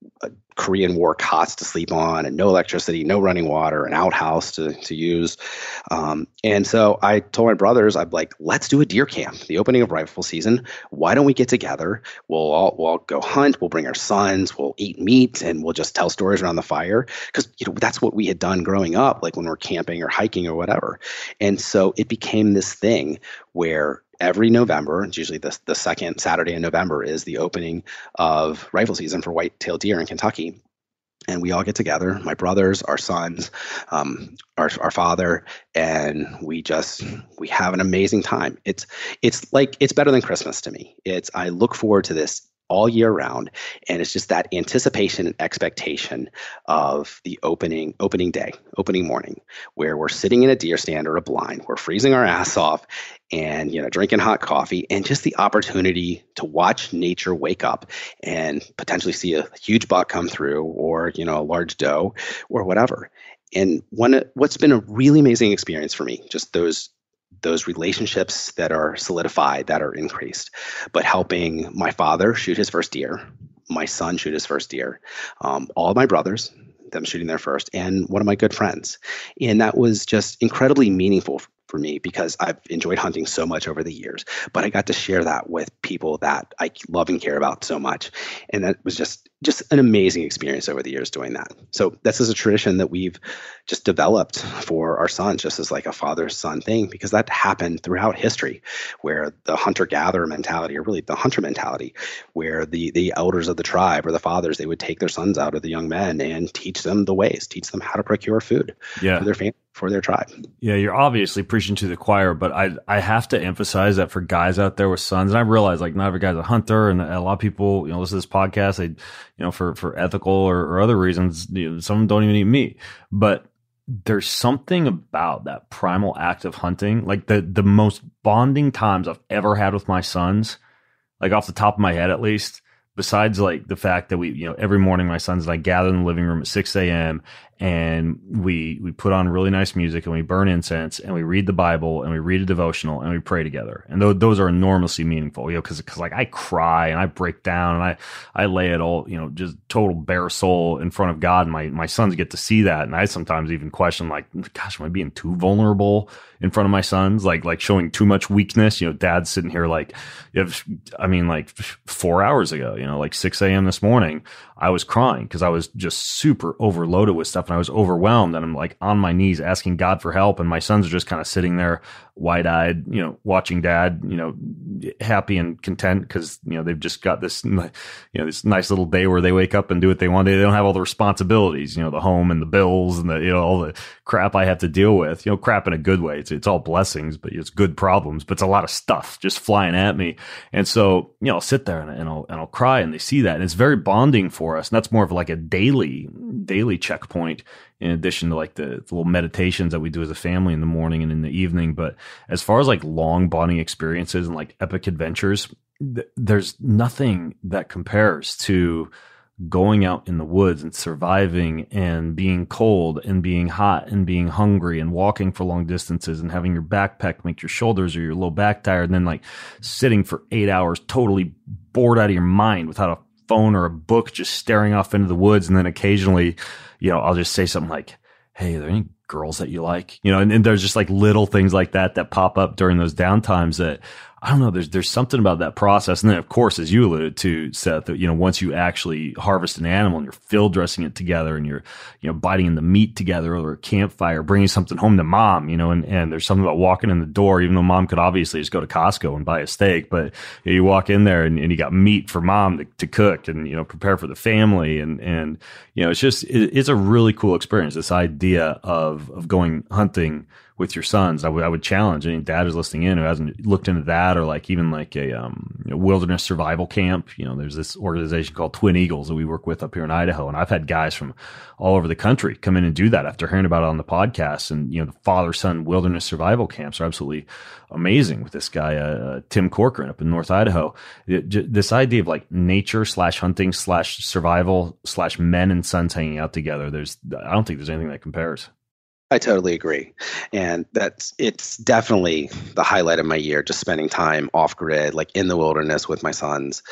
a Korean War cots to sleep on, and no electricity, no running water, an outhouse to, to use. Um, and so I told my brothers, I'm like, let's do a deer camp, the opening of rifle season. Why don't we get together? We'll all, we'll all go hunt. We'll bring our sons. We'll eat meat, and we'll just tell stories around the fire. Because you know that's what we had done growing up, like when we're camping or hiking or whatever. And so it became this thing where every November, it's usually the, the second Saturday in November, is the opening of rifle season for white-tailed deer in Kentucky. And we all get together, my brothers, our sons, um, our our father, and we just we have an amazing time. It's it's like it's better than Christmas to me. It's I look forward to this all year round, and it's just that anticipation and expectation of the opening opening day, opening morning, where we're sitting in a deer stand or a blind, we're freezing our ass off, and you know drinking hot coffee, and just the opportunity to watch nature wake up and potentially see a huge buck come through, or you know a large doe, or whatever. And one what's been a really amazing experience for me, just those those relationships that are solidified, that are increased, but helping my father shoot his first deer, my son shoot his first deer, um, all of my brothers, them shooting their first, and one of my good friends. And that was just incredibly meaningful for me because I've enjoyed hunting so much over the years, but I got to share that with people that I love and care about so much. And that was just, just an amazing experience over the years doing that. So this is a tradition that we've just developed for our sons, just as like a father-son thing, because that happened throughout history, where the hunter-gatherer mentality, or really the hunter mentality, where the the elders of the tribe or the fathers, they would take their sons out, or the young men, and teach them the ways, teach them how to procure food yeah. for their family, for their tribe. Yeah, you're obviously preaching to the choir, but I I have to emphasize that for guys out there with sons, and I realize like not every guy's a hunter, and a lot of people, you know, listen to this podcast, they, you know, for for ethical or, or other reasons, you know, some don't even eat meat, but there's something about that primal act of hunting, like the the most bonding times I've ever had with my sons, like off the top of my head at least, besides like the fact that we, you know, every morning my sons and I gather in the living room at six a.m. and we we put on really nice music, and we burn incense, and we read the Bible, and we read a devotional, and we pray together. And those those are enormously meaningful, you know, because because like I cry and I break down and I I lay it all, you know, just total bare soul in front of God. And my my sons get to see that, and I sometimes even question like, gosh, am I being too vulnerable in front of my sons? Like like showing too much weakness? You know, Dad's sitting here like, if I mean like four hours ago, you know, like six a.m. this morning, I was crying because I was just super overloaded with stuff, and I was overwhelmed, and I'm like on my knees asking God for help, and my sons are just kind of sitting there wide-eyed, you know, watching Dad, you know, happy and content because, you know, they've just got this, you know, this nice little day where they wake up and do what they want. They don't have all the responsibilities, you know, the home and the bills and the, you know, all the crap I have to deal with, you know, crap in a good way. It's, it's all blessings, but it's good problems, but it's a lot of stuff just flying at me. And so, you know, I'll sit there and, and I'll, and I'll cry, and they see that, and it's very bonding for us. And that's more of like a daily, daily checkpoint, in addition to like the, the little meditations that we do as a family in the morning and in the evening. But as far as like long bonding experiences and like epic adventures, th- there's nothing that compares to going out in the woods and surviving and being cold and being hot and being hungry and walking for long distances and having your backpack make your shoulders or your low back tired, and then like sitting for eight hours totally bored out of your mind without a phone or a book, just staring off into the woods. And then occasionally, you know, I'll just say something like, hey, are there any girls that you like? You know, and, and there's just like little things like that that pop up during those downtimes that, I don't know, there's there's something about that process. And then, of course, as you alluded to, Seth, that, you know, once you actually harvest an animal and you're field dressing it together and you're, you know, biting in the meat together over a campfire, bringing something home to Mom, you know, and, and there's something about walking in the door, even though Mom could obviously just go to Costco and buy a steak, but you know, you walk in there and, and you got meat for Mom to, to cook and, you know, prepare for the family. And, and, you know, it's just, it, it's a really cool experience, this idea of, of going hunting with your sons. I would I would challenge any dad who's listening in who hasn't looked into that, or like even like a um, you know, wilderness survival camp. You know, there's this organization called Twin Eagles that we work with up here in Idaho, and I've had guys from all over the country come in and do that after hearing about it on the podcast. And you know, the father-son wilderness survival camps are absolutely amazing with this guy uh, Tim Corcoran up in North Idaho. It, this idea of like nature slash hunting slash survival slash men and sons hanging out together. There's I don't think there's anything that compares. I totally agree. And that's, it's definitely the highlight of my year, just spending time off grid, like in the wilderness with my sons.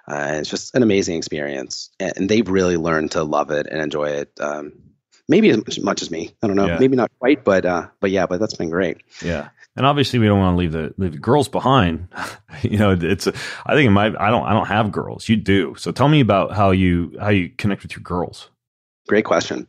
Uh, it's just an amazing experience, and, and they've really learned to love it and enjoy it. Um, maybe as much as me. I don't know. Yeah. Maybe not quite, but uh, but yeah, but that's been great. Yeah. And obviously we don't want to leave the leave the girls behind. you know, it's a, I think in my I don't I don't have girls. You do. So tell me about how you how you connect with your girls. Great question.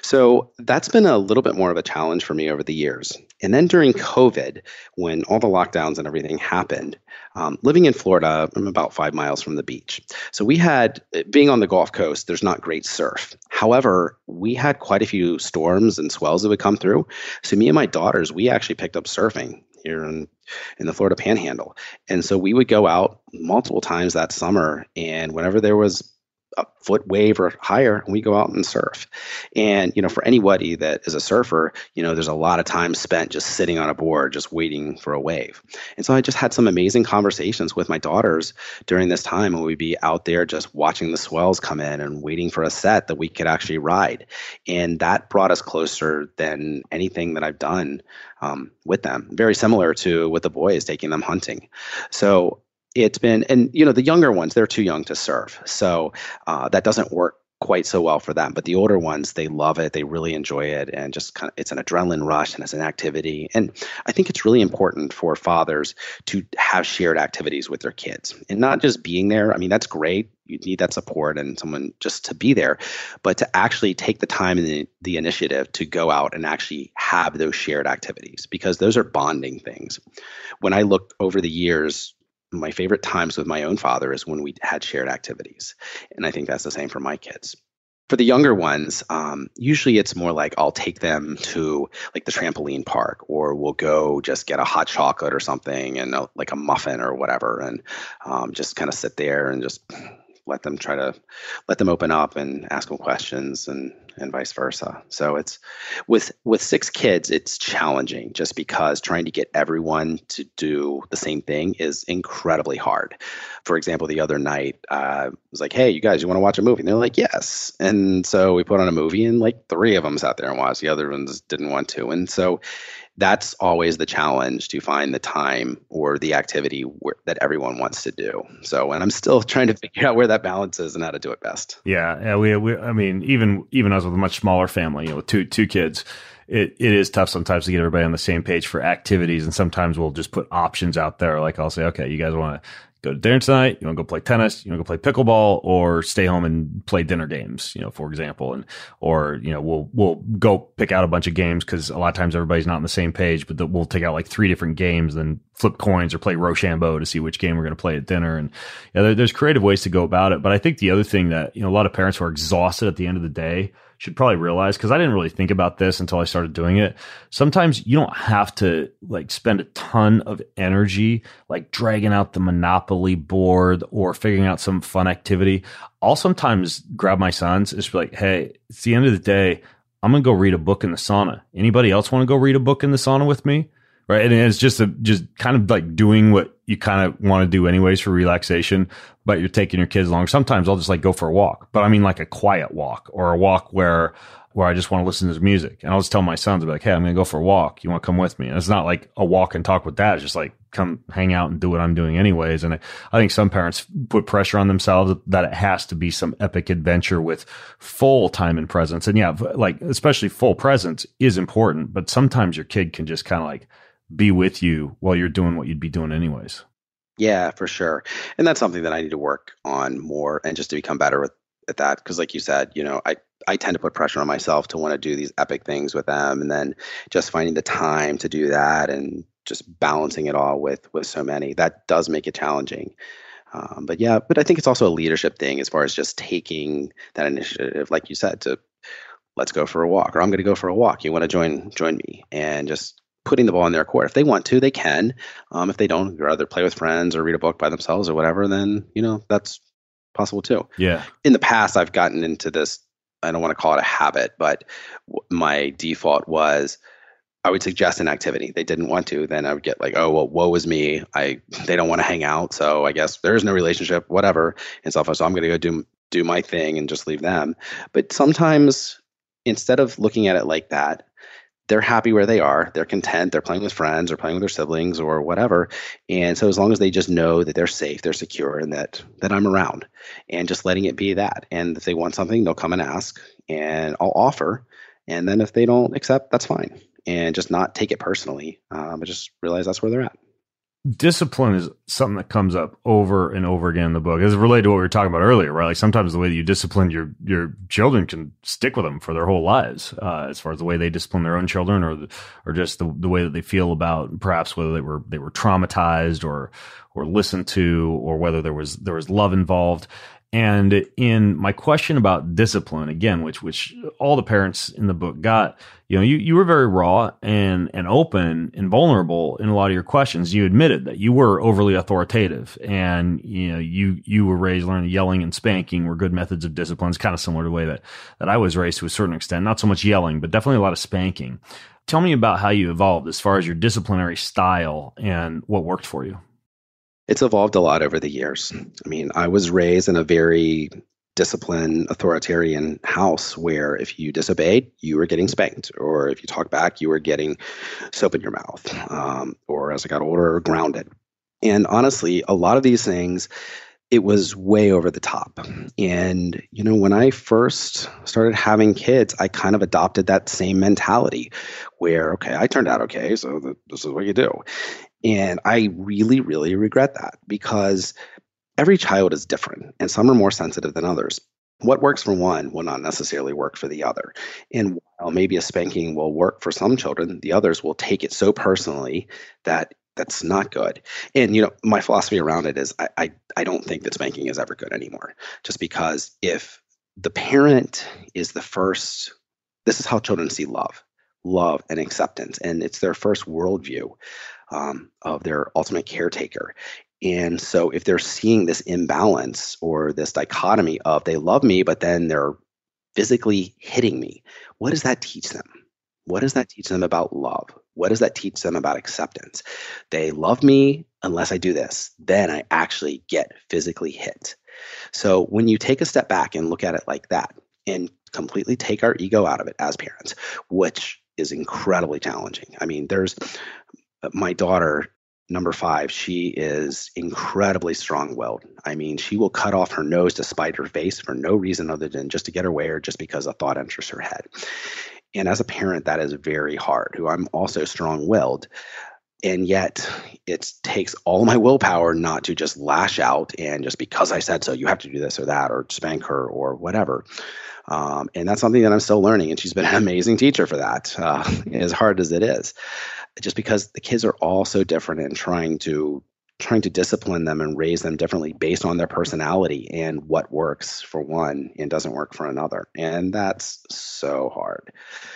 So that's been a little bit more of a challenge for me over the years. And then during COVID, when all the lockdowns and everything happened, um, living in Florida, I'm about five miles from the beach. So we had, being on the Gulf Coast, there's not great surf. However, we had quite a few storms and swells that would come through. So me and my daughters, we actually picked up surfing here in, in the Florida Panhandle. And so we would go out multiple times that summer. And whenever there was a foot wave or higher, and we go out and surf. And, you know, for anybody that is a surfer, you know, there's a lot of time spent just sitting on a board, just waiting for a wave. And so I just had some amazing conversations with my daughters during this time, and we'd be out there just watching the swells come in and waiting for a set that we could actually ride. And that brought us closer than anything that I've done um, with them. Very similar to with the boys, taking them hunting. So it's been, and you know, the younger ones, they're too young to surf. So uh, that doesn't work quite so well for them. But the older ones, they love it. They really enjoy it. And just kind of, it's an adrenaline rush and it's an activity. And I think it's really important for fathers to have shared activities with their kids and not just being there. I mean, that's great. You need that support and someone just to be there, but to actually take the time and the, the initiative to go out and actually have those shared activities, because those are bonding things. When I look over the years, my favorite times with my own father is when we had shared activities. And I think that's the same for my kids. For the younger ones, um, usually it's more like I'll take them to like the trampoline park, or we'll go just get a hot chocolate or something and a, like a muffin or whatever, and um, just kind of sit there and just let them try to let them open up and ask them questions, and and vice versa. So it's with with six kids, it's challenging just because trying to get everyone to do the same thing is incredibly hard. For example, the other night, uh, I was like, "Hey, you guys, you want to watch a movie?" And they're like, "Yes." And so we put on a movie, and like three of them sat there and watched. The other ones didn't want to. And so that's always the challenge, to find the time or the activity where, that everyone wants to do. So, and I'm still trying to figure out where that balance is and how to do it best. Yeah, yeah. We, we I mean, even even us with a much smaller family, you know, with two two kids, it it is tough sometimes to get everybody on the same page for activities. And sometimes we'll just put options out there. Like I'll say, okay, you guys want to go to dinner tonight? You want to go play tennis? You want to go play pickleball, or stay home and play dinner games? You know, for example, and or you know, we'll we'll go pick out a bunch of games, because a lot of times everybody's not on the same page. But the, we'll take out like three different games, then flip coins or play Rochambeau to see which game we're going to play at dinner. And yeah, there, there's creative ways to go about it. But I think the other thing that, you know, a lot of parents who are exhausted at the end of the day should probably realize, because I didn't really think about this until I started doing it. Sometimes you don't have to like spend a ton of energy like dragging out the Monopoly board or figuring out some fun activity. I'll sometimes grab my sons and just be like, "Hey, it's the end of the day. I'm going to go read a book in the sauna. Anybody else want to go read a book in the sauna with me?" Right. And it's just a, just kind of like doing what you kind of want to do anyways for relaxation, but you're taking your kids along. Sometimes I'll just like go for a walk, but I mean like a quiet walk, or a walk where, where I just want to listen to music. And I'll just tell my sons, I'll be like, "Hey, I'm going to go for a walk. You want to come with me?" And it's not like a walk and talk with dad. It's just like, come hang out and do what I'm doing anyways. And I, I think some parents put pressure on themselves that it has to be some epic adventure with full time and presence. And yeah, like especially full presence is important, but sometimes your kid can just kind of like be with you while you're doing what you'd be doing anyways. Yeah, for sure. And that's something that I need to work on more, and just to become better with at that. Because like you said, you know, I, I tend to put pressure on myself to want to do these epic things with them, and then just finding the time to do that and just balancing it all with, with so many, that does make it challenging. Um, but yeah, but I think it's also a leadership thing, as far as just taking that initiative, like you said, to let's go for a walk, or I'm going to go for a walk. You want to join, join me, and just putting the ball in their court. If they want to, they can. Um, if they don't, they'd rather play with friends or read a book by themselves or whatever, then, you know, that's possible too. Yeah. In the past, I've gotten into this, I don't want to call it a habit, but w- my default was I would suggest an activity. They didn't want to, then I would get like, "Oh, well, woe is me. I, they don't want to hang out. So I guess there is no relationship, whatever." And so, so I'm going to go do, do my thing and just leave them. But sometimes, instead of looking at it like that, they're happy where they are. They're content. They're playing with friends or playing with their siblings or whatever. And so as long as they just know that they're safe, they're secure, and that that I'm around, and just letting it be that. And if they want something, they'll come and ask, and I'll offer. And then if they don't accept, that's fine. And just not take it personally, um, but just realize that's where they're at. Discipline is something that comes up over and over again in the book. It's related to what we were talking about earlier, right? Like sometimes the way that you discipline your your children can stick with them for their whole lives, uh, as far as the way they discipline their own children, or the, or just the, the way that they feel about perhaps whether they were they were traumatized or or listened to, or whether there was there was love involved. And in my question about discipline, again, which which all the parents in the book got, you know, you, you were very raw and and open and vulnerable in a lot of your questions. You admitted that you were overly authoritative, and you know you you were raised learning yelling and spanking were good methods of discipline. It's kind of similar to the way that that I was raised to a certain extent. Not so much yelling, but definitely a lot of spanking. Tell me about how you evolved as far as your disciplinary style and what worked for you. It's evolved a lot over the years. I mean, I was raised in a very disciplined, authoritarian house where if you disobeyed, you were getting spanked, or if you talked back, you were getting soap in your mouth, um, or as I got older, grounded. And honestly, a lot of these things, it was way over the top. And, you know, when I first started having kids, I kind of adopted that same mentality where, okay, I turned out okay, so th- this is what you do. And I really, really regret that, because every child is different and some are more sensitive than others. What works for one will not necessarily work for the other. And while maybe a spanking will work for some children, the others will take it so personally that that's not good. And, you know, my philosophy around it is I, I, I don't think that spanking is ever good anymore, just because if the parent is the first, this is how children see love, love and acceptance. And it's their first worldview um, of their ultimate caretaker. And so if they're seeing this imbalance or this dichotomy of they love me, but then they're physically hitting me, what does that teach them? What does that teach them about love? What does that teach them about acceptance? They love me unless I do this. Then I actually get physically hit. So when you take a step back and look at it like that and completely take our ego out of it as parents, which is incredibly challenging. I mean, there's my daughter, number five, she is incredibly strong-willed. I mean, she will cut off her nose to spite her face for no reason other than just to get her way or just because a thought enters her head. And as a parent, that is very hard, who I'm also strong-willed. And yet it takes all my willpower not to just lash out and just because I said so, you have to do this or that, or spank her or whatever. Um, and that's something that I'm still learning. And she's been an amazing teacher for that, uh, as hard as it is. Just because the kids are all so different, and trying to trying to discipline them and raise them differently based on their personality and what works for one and doesn't work for another. And that's so hard.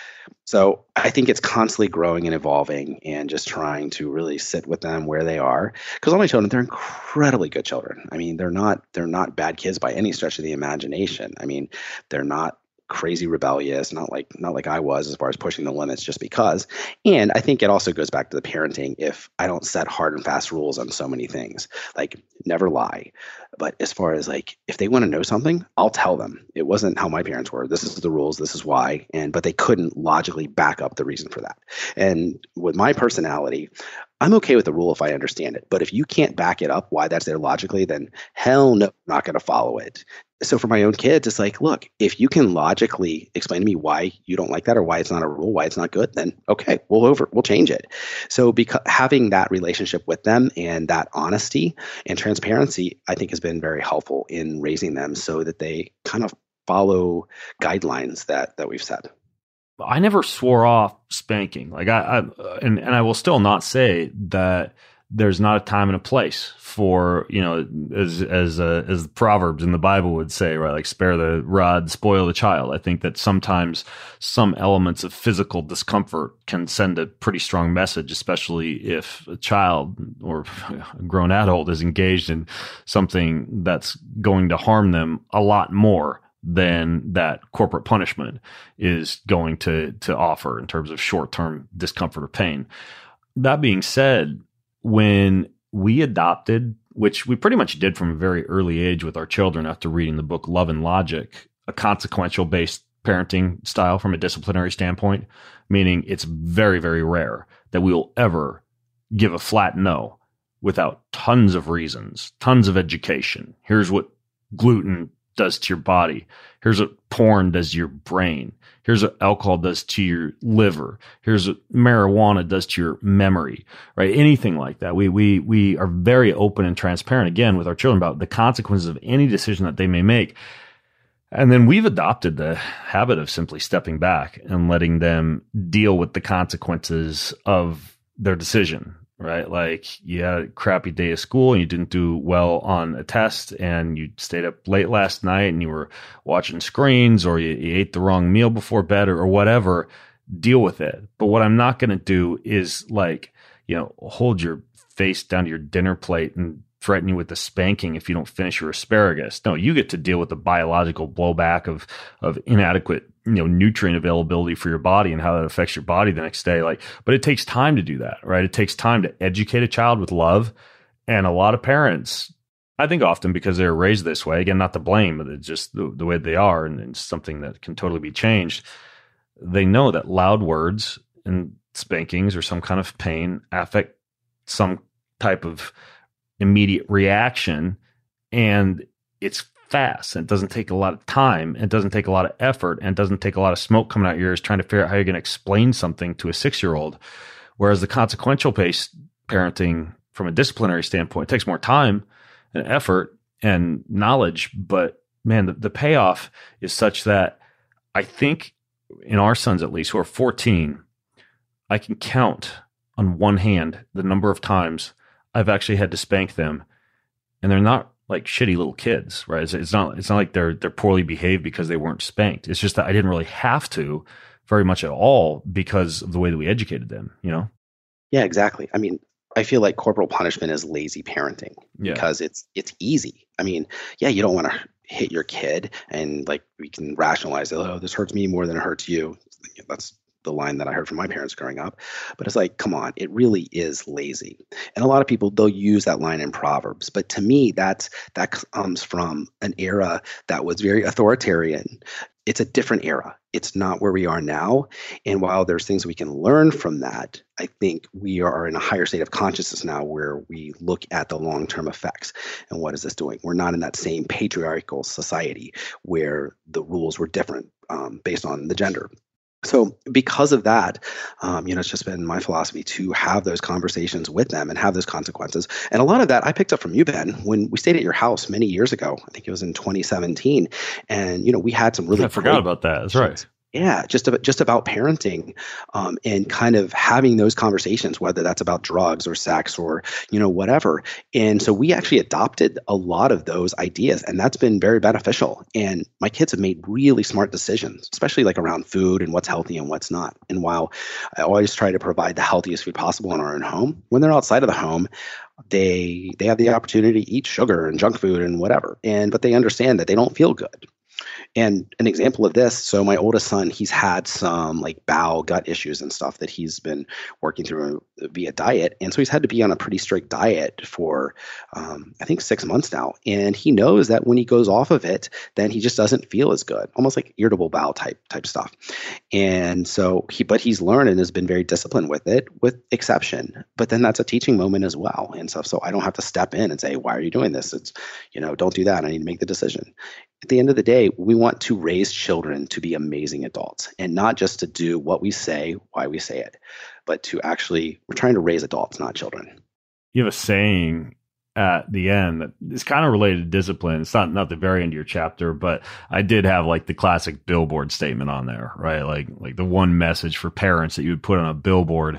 So I think it's constantly growing and evolving, and just trying to really sit with them where they are. Because all my children, they're incredibly good children. I mean, they're not they're not bad kids by any stretch of the imagination. I mean, they're not crazy rebellious, not like not like I was as far as pushing the limits just because. And I think it also goes back to the parenting. If I don't set hard and fast rules on so many things, like never lie. But as far as like, if they want to know something, I'll tell them. It wasn't how my parents were. This is the rules. This is why. And but they couldn't logically back up the reason for that. And with my personality, I'm okay with the rule if I understand it. But if you can't back it up why that's there logically, then hell no, I'm not going to follow it. So for my own kids, it's like, look, if you can logically explain to me why you don't like that, or why it's not a rule, why it's not good, then okay, we'll over, we'll change it. So because having that relationship with them and that honesty and transparency, I think has been very helpful in raising them so that they kind of follow guidelines that that we've set. I never swore off spanking. Like I, I and, and I will still not say that there's not a time and a place for, you know, as as uh, as the Proverbs in the Bible would say, right? Like spare the rod, spoil the child. I think that sometimes some elements of physical discomfort can send a pretty strong message, especially if a child or a grown adult is engaged in something that's going to harm them a lot more than that corporate punishment is going to to offer in terms of short-term discomfort or pain. That being said, when we adopted, which we pretty much did from a very early age with our children after reading the book Love and Logic, a consequential based parenting style from a disciplinary standpoint, meaning it's very, very rare that we will ever give a flat no without tons of reasons, tons of education. Here's what gluten does to your body. Here's what porn does to your brain. Here's what alcohol does to your liver. Here's what marijuana does to your memory, right? Anything like that. We, we, we are very open and transparent again with our children about the consequences of any decision that they may make. And then we've adopted the habit of simply stepping back and letting them deal with the consequences of their decision, right? Like you had a crappy day of school and you didn't do well on a test and you stayed up late last night and you were watching screens, or you, you ate the wrong meal before bed, or, or whatever. Deal with it. But what I'm not going to do is like, you know, hold your face down to your dinner plate and threaten you with a spanking if you don't finish your asparagus. No, you get to deal with the biological blowback of of inadequate, you know, nutrient availability for your body and how that affects your body the next day. Like, but it takes time to do that, right? It takes time to educate a child with love. And a lot of parents, I think often because they're raised this way, again, not to blame, but it's just the, the way they are, and it's something that can totally be changed. They know that loud words and spankings or some kind of pain affect some type of immediate reaction, and it's fast, and it doesn't take a lot of time, and it doesn't take a lot of effort, and it doesn't take a lot of smoke coming out your ears trying to figure out how you're going to explain something to a six-year-old. Whereas the consequential based parenting from a disciplinary standpoint takes more time and effort and knowledge, but man, the, the payoff is such that I think in our sons, at least, who are fourteen, I can count on one hand the number of times I've actually had to spank them, and they're not like shitty little kids, right? It's, it's not, it's not like they're, they're poorly behaved because they weren't spanked. It's just that I didn't really have to very much at all because of the way that we educated them, you know? Yeah, exactly. I mean, I feel like corporal punishment is lazy parenting Yeah. because it's, it's easy. I mean, yeah, you don't want to hit your kid and like we can rationalize it. Oh, this hurts me more than it hurts you. That's the line that I heard from my parents growing up. But it's like, come on, it really is lazy. And a lot of people, they'll use that line in Proverbs. But to me, that's that comes from an era that was very authoritarian. It's a different era. It's not where we are now. And while there's things we can learn from that, I think we are in a higher state of consciousness now where we look at the long-term effects and what is this doing? We're not in that same patriarchal society where the rules were different um, based on the gender. So because of that, um, you know, it's just been my philosophy to have those conversations with them and have those consequences. And a lot of that I picked up from you, Ben, when we stayed at your house many years ago. I think it was in twenty seventeen. And, you know, we had some really I forgot about that. That's right. Yeah, just about, just about parenting um, and kind of having those conversations, whether that's about drugs or sex or, you know, whatever. And so we actually adopted a lot of those ideas, and that's been very beneficial. And my kids have made really smart decisions, especially like around food and what's healthy and what's not. And while I always try to provide the healthiest food possible in our own home, when they're outside of the home, they they have the opportunity to eat sugar and junk food and whatever. And but they understand that they don't feel good. And an example of this, so my oldest son, he's had some like bowel gut issues and stuff that he's been working through via diet. And so he's had to be on a pretty strict diet for, um, I think, six months now. And he knows that when he goes off of it, then he just doesn't feel as good, almost like irritable bowel type type stuff. And so he, but he's learned and has been very disciplined with it, with exception. But then that's a teaching moment as well. And stuff. So I don't have to step in and say, why are you doing this? It's, you know, don't do that. I need to make the decision. At the end of the day, we want to raise children to be amazing adults and not just to do what we say, why we say it, but to actually, we're trying to raise adults, not children. You have a saying at the end that is kind of related to discipline. It's not, not the very end of your chapter, but I did have like the classic billboard statement on there, right? Like, like the one message for parents that you would put on a billboard.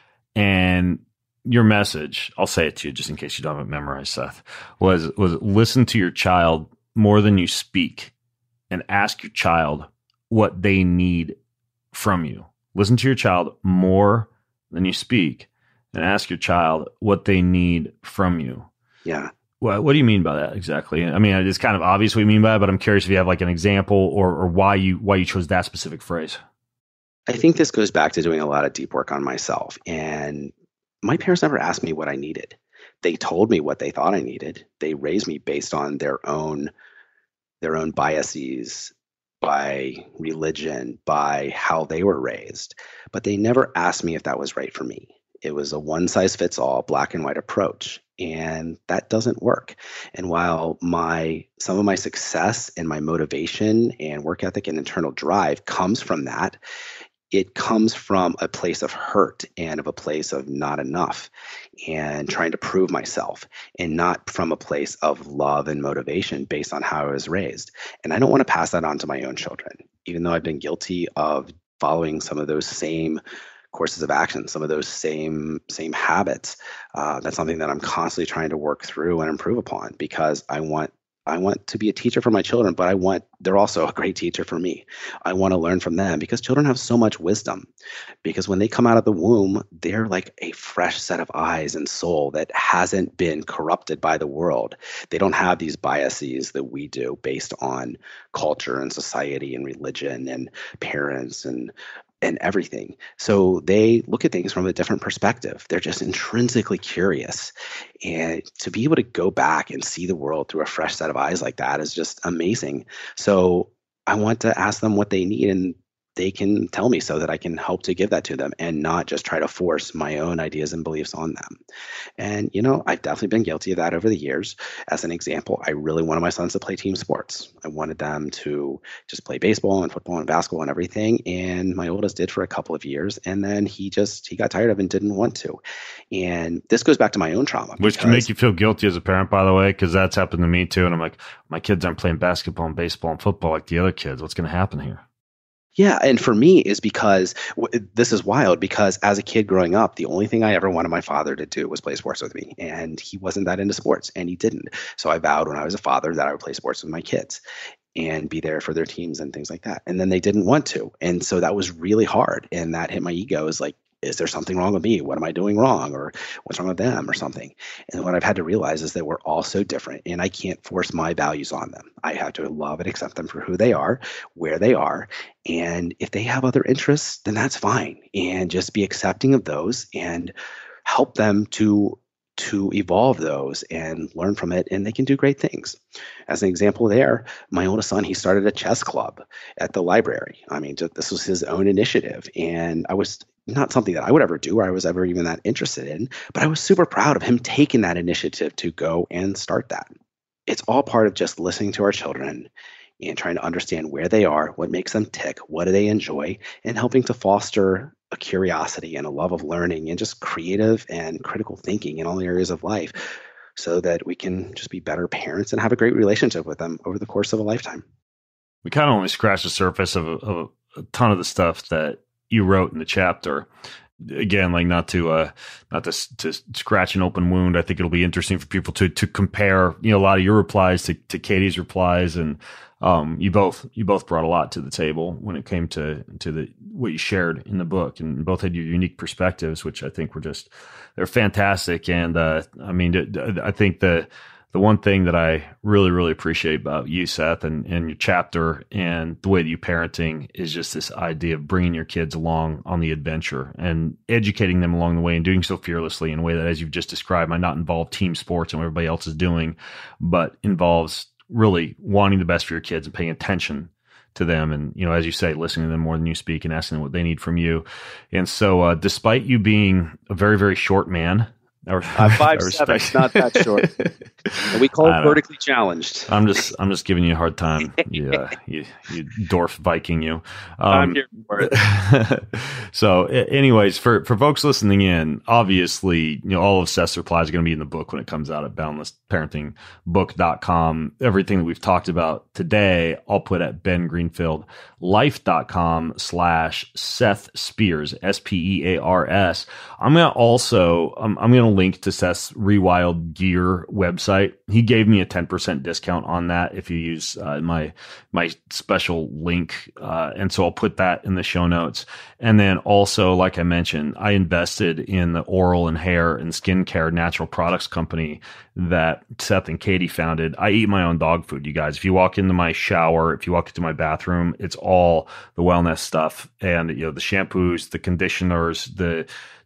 And your message, I'll say it to you just in case you don't have it memorized, Seth, was, was listen to your child more than you speak and ask your child what they need from you. Listen to your child more than you speak and ask your child what they need from you. Yeah. What, what do you mean by that exactly? I mean, it's kind of obvious what you mean by it, but I'm curious if you have like an example or, or why you, why you chose that specific phrase. I think this goes back to doing a lot of deep work on myself. And my parents never asked me what I needed. They told me what they thought I needed. They raised me based on their own their own biases, by religion, by how they were raised, but they never asked me if that was right for me. It was a one size fits all black and white approach. And that doesn't work. And while my some of my success and my motivation and work ethic and internal drive comes from that, it comes from a place of hurt and of a place of not enough and trying to prove myself, and not from a place of love and motivation based on how I was raised. And I don't want to pass that on to my own children, even though I've been guilty of following some of those same courses of action, some of those same same habits. Uh, that's something that I'm constantly trying to work through and improve upon, because I want I want to be a teacher for my children, but I want they're also a great teacher for me. I want to learn from them because children have so much wisdom. Because when they come out of the womb, they're like a fresh set of eyes and soul that hasn't been corrupted by the world. They don't have these biases that we do based on culture and society and religion and parents and and everything. So they look at things from a different perspective. They're just intrinsically curious. And to be able to go back and see the world through a fresh set of eyes like that is just amazing. So I want to ask them what they need, and they can tell me so that I can help to give that to them and not just try to force my own ideas and beliefs on them. And, you know, I've definitely been guilty of that over the years. As an example, I really wanted my sons to play team sports. I wanted them to just play baseball and football and basketball and everything. And my oldest did for a couple of years. And then he just, he got tired of it and didn't want to. And this goes back to my own trauma. Which can make you feel guilty as a parent, by the way, because that's happened to me too. And I'm like, my kids aren't playing basketball and baseball and football like the other kids. What's going to happen here? Yeah. And for me is because w- this is wild, because as a kid growing up, the only thing I ever wanted my father to do was play sports with me. And he wasn't that into sports, and he didn't. So I vowed when I was a father that I would play sports with my kids and be there for their teams and things like that. And then they didn't want to. And so that was really hard. And that hit my ego. Is like, is there something wrong with me? What am I doing wrong? Or what's wrong with them or something? And what I've had to realize is that we're all so different, and I can't force my values on them. I have to love and accept them for who they are, where they are. And if they have other interests, then that's fine. And just be accepting of those and help them to to evolve those and learn from it, and they can do great things. As an example there, my oldest son, he started a chess club at the library. I mean, just, this was his own initiative, and I was not something that I would ever do or I was ever even that interested in, but I was super proud of him taking that initiative to go and start that. It's all part of just listening to our children and trying to understand where they are, what makes them tick, what do they enjoy, and helping to foster a curiosity and a love of learning and just creative and critical thinking in all areas of life, so that we can just be better parents and have a great relationship with them over the course of a lifetime. We kind of only scratched the surface of a, of a ton of the stuff that you wrote in the chapter. Again, like not to uh, not to to scratch an open wound. I think it'll be interesting for people to to compare, you know, a lot of your replies to, to Katie's replies, and um, you both you both brought a lot to the table when it came to to the what you shared in the book, and both had your unique perspectives, which I think were just they're fantastic. And uh, I mean, I think the the one thing that I really, really appreciate about you, Seth, and, and your chapter and the way that you parenting is just this idea of bringing your kids along on the adventure and educating them along the way, and doing so fearlessly in a way that, as you've just described, might not involve team sports and what everybody else is doing, but involves really wanting the best for your kids and paying attention to them. And, you know, as you say, listening to them more than you speak and asking them what they need from you. And so uh, despite you being a very, very short man, Uh, five seven, not that short. And we call it vertically challenged. I'm just, I'm just giving you a hard time. Yeah, you, you dwarf Viking, you. Um, I'm here for it. So, anyways, for for folks listening in, obviously, you know, all of Seth's replies are going to be in the book when it comes out at boundless parenting book dot com. Everything that we've talked about today, I'll put at ben greenfield life dot com slash Seth Spears, S P E A R S. I'm going to also, I'm, I'm going to link to Seth's Rewild Gear website. He gave me a ten percent discount on that if you use uh, my my special link. Uh, and so I'll put that in the show notes. And then also, like I mentioned, I invested in the oral and hair and skincare natural products company that Seth and Katie founded. I eat my own dog food, you guys. If you walk into my shower, if you walk into my bathroom, it's all the wellness stuff. And, you know, the shampoos, the conditioners, the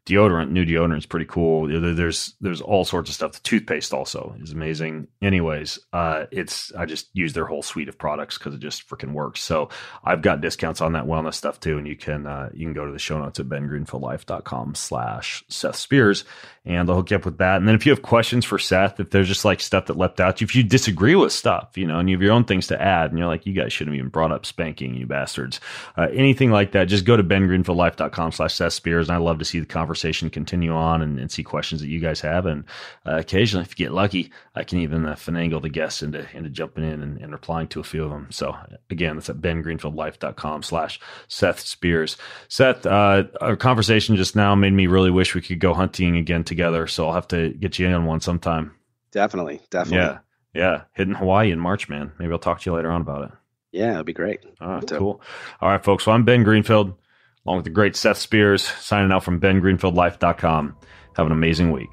deodorant, new deodorant is pretty cool. There's there's all sorts of stuff. The toothpaste also is amazing. Anyways, uh, it's I just use their whole suite of products because it just freaking works. So I've got discounts on that wellness stuff too, and you can uh, you can go to the show notes at ben greenfield life dot com slash Seth Spears, and they'll hook you up with that. And then if you have questions for Seth, if there's just like stuff that leapt out to you, if you disagree with stuff, you know, and you have your own things to add, and you're like, you guys shouldn't have even brought up spanking, you bastards, uh, anything like that, just go to ben greenfield life dot com slash Seth Spears, and I love to see the conversation continue on and, and see questions that you guys have. And uh, occasionally, if you get lucky, I can even uh, finagle the guests into into jumping in and, and replying to a few of them. So again, that's at ben greenfield life dot com slash Seth Spears. Seth, uh, our conversation just now made me really wish we could go hunting again together. So I'll have to get you in on one sometime. Definitely, definitely. Yeah, yeah. Hitting Hawaii in March, man. Maybe I'll talk to you later on about it. Yeah, that'd be great. All right, cool. All right, folks. So I'm Ben Greenfield, along with the great Seth Spears, signing out from ben greenfield life dot com. Have an amazing week.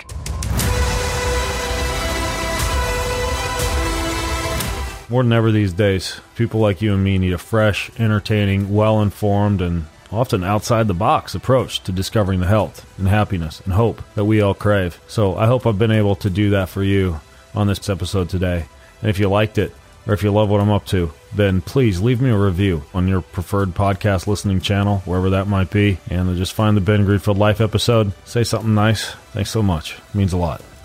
More than ever these days, people like you and me need a fresh, entertaining, well-informed, and often outside-the-box approach to discovering the health and happiness and hope that we all crave. So I hope I've been able to do that for you on this episode today. And if you liked it, or if you love what I'm up to, then please leave me a review on your preferred podcast listening channel, wherever that might be, and just find the Ben Greenfield Life episode. Say something nice. Thanks so much. It means a lot.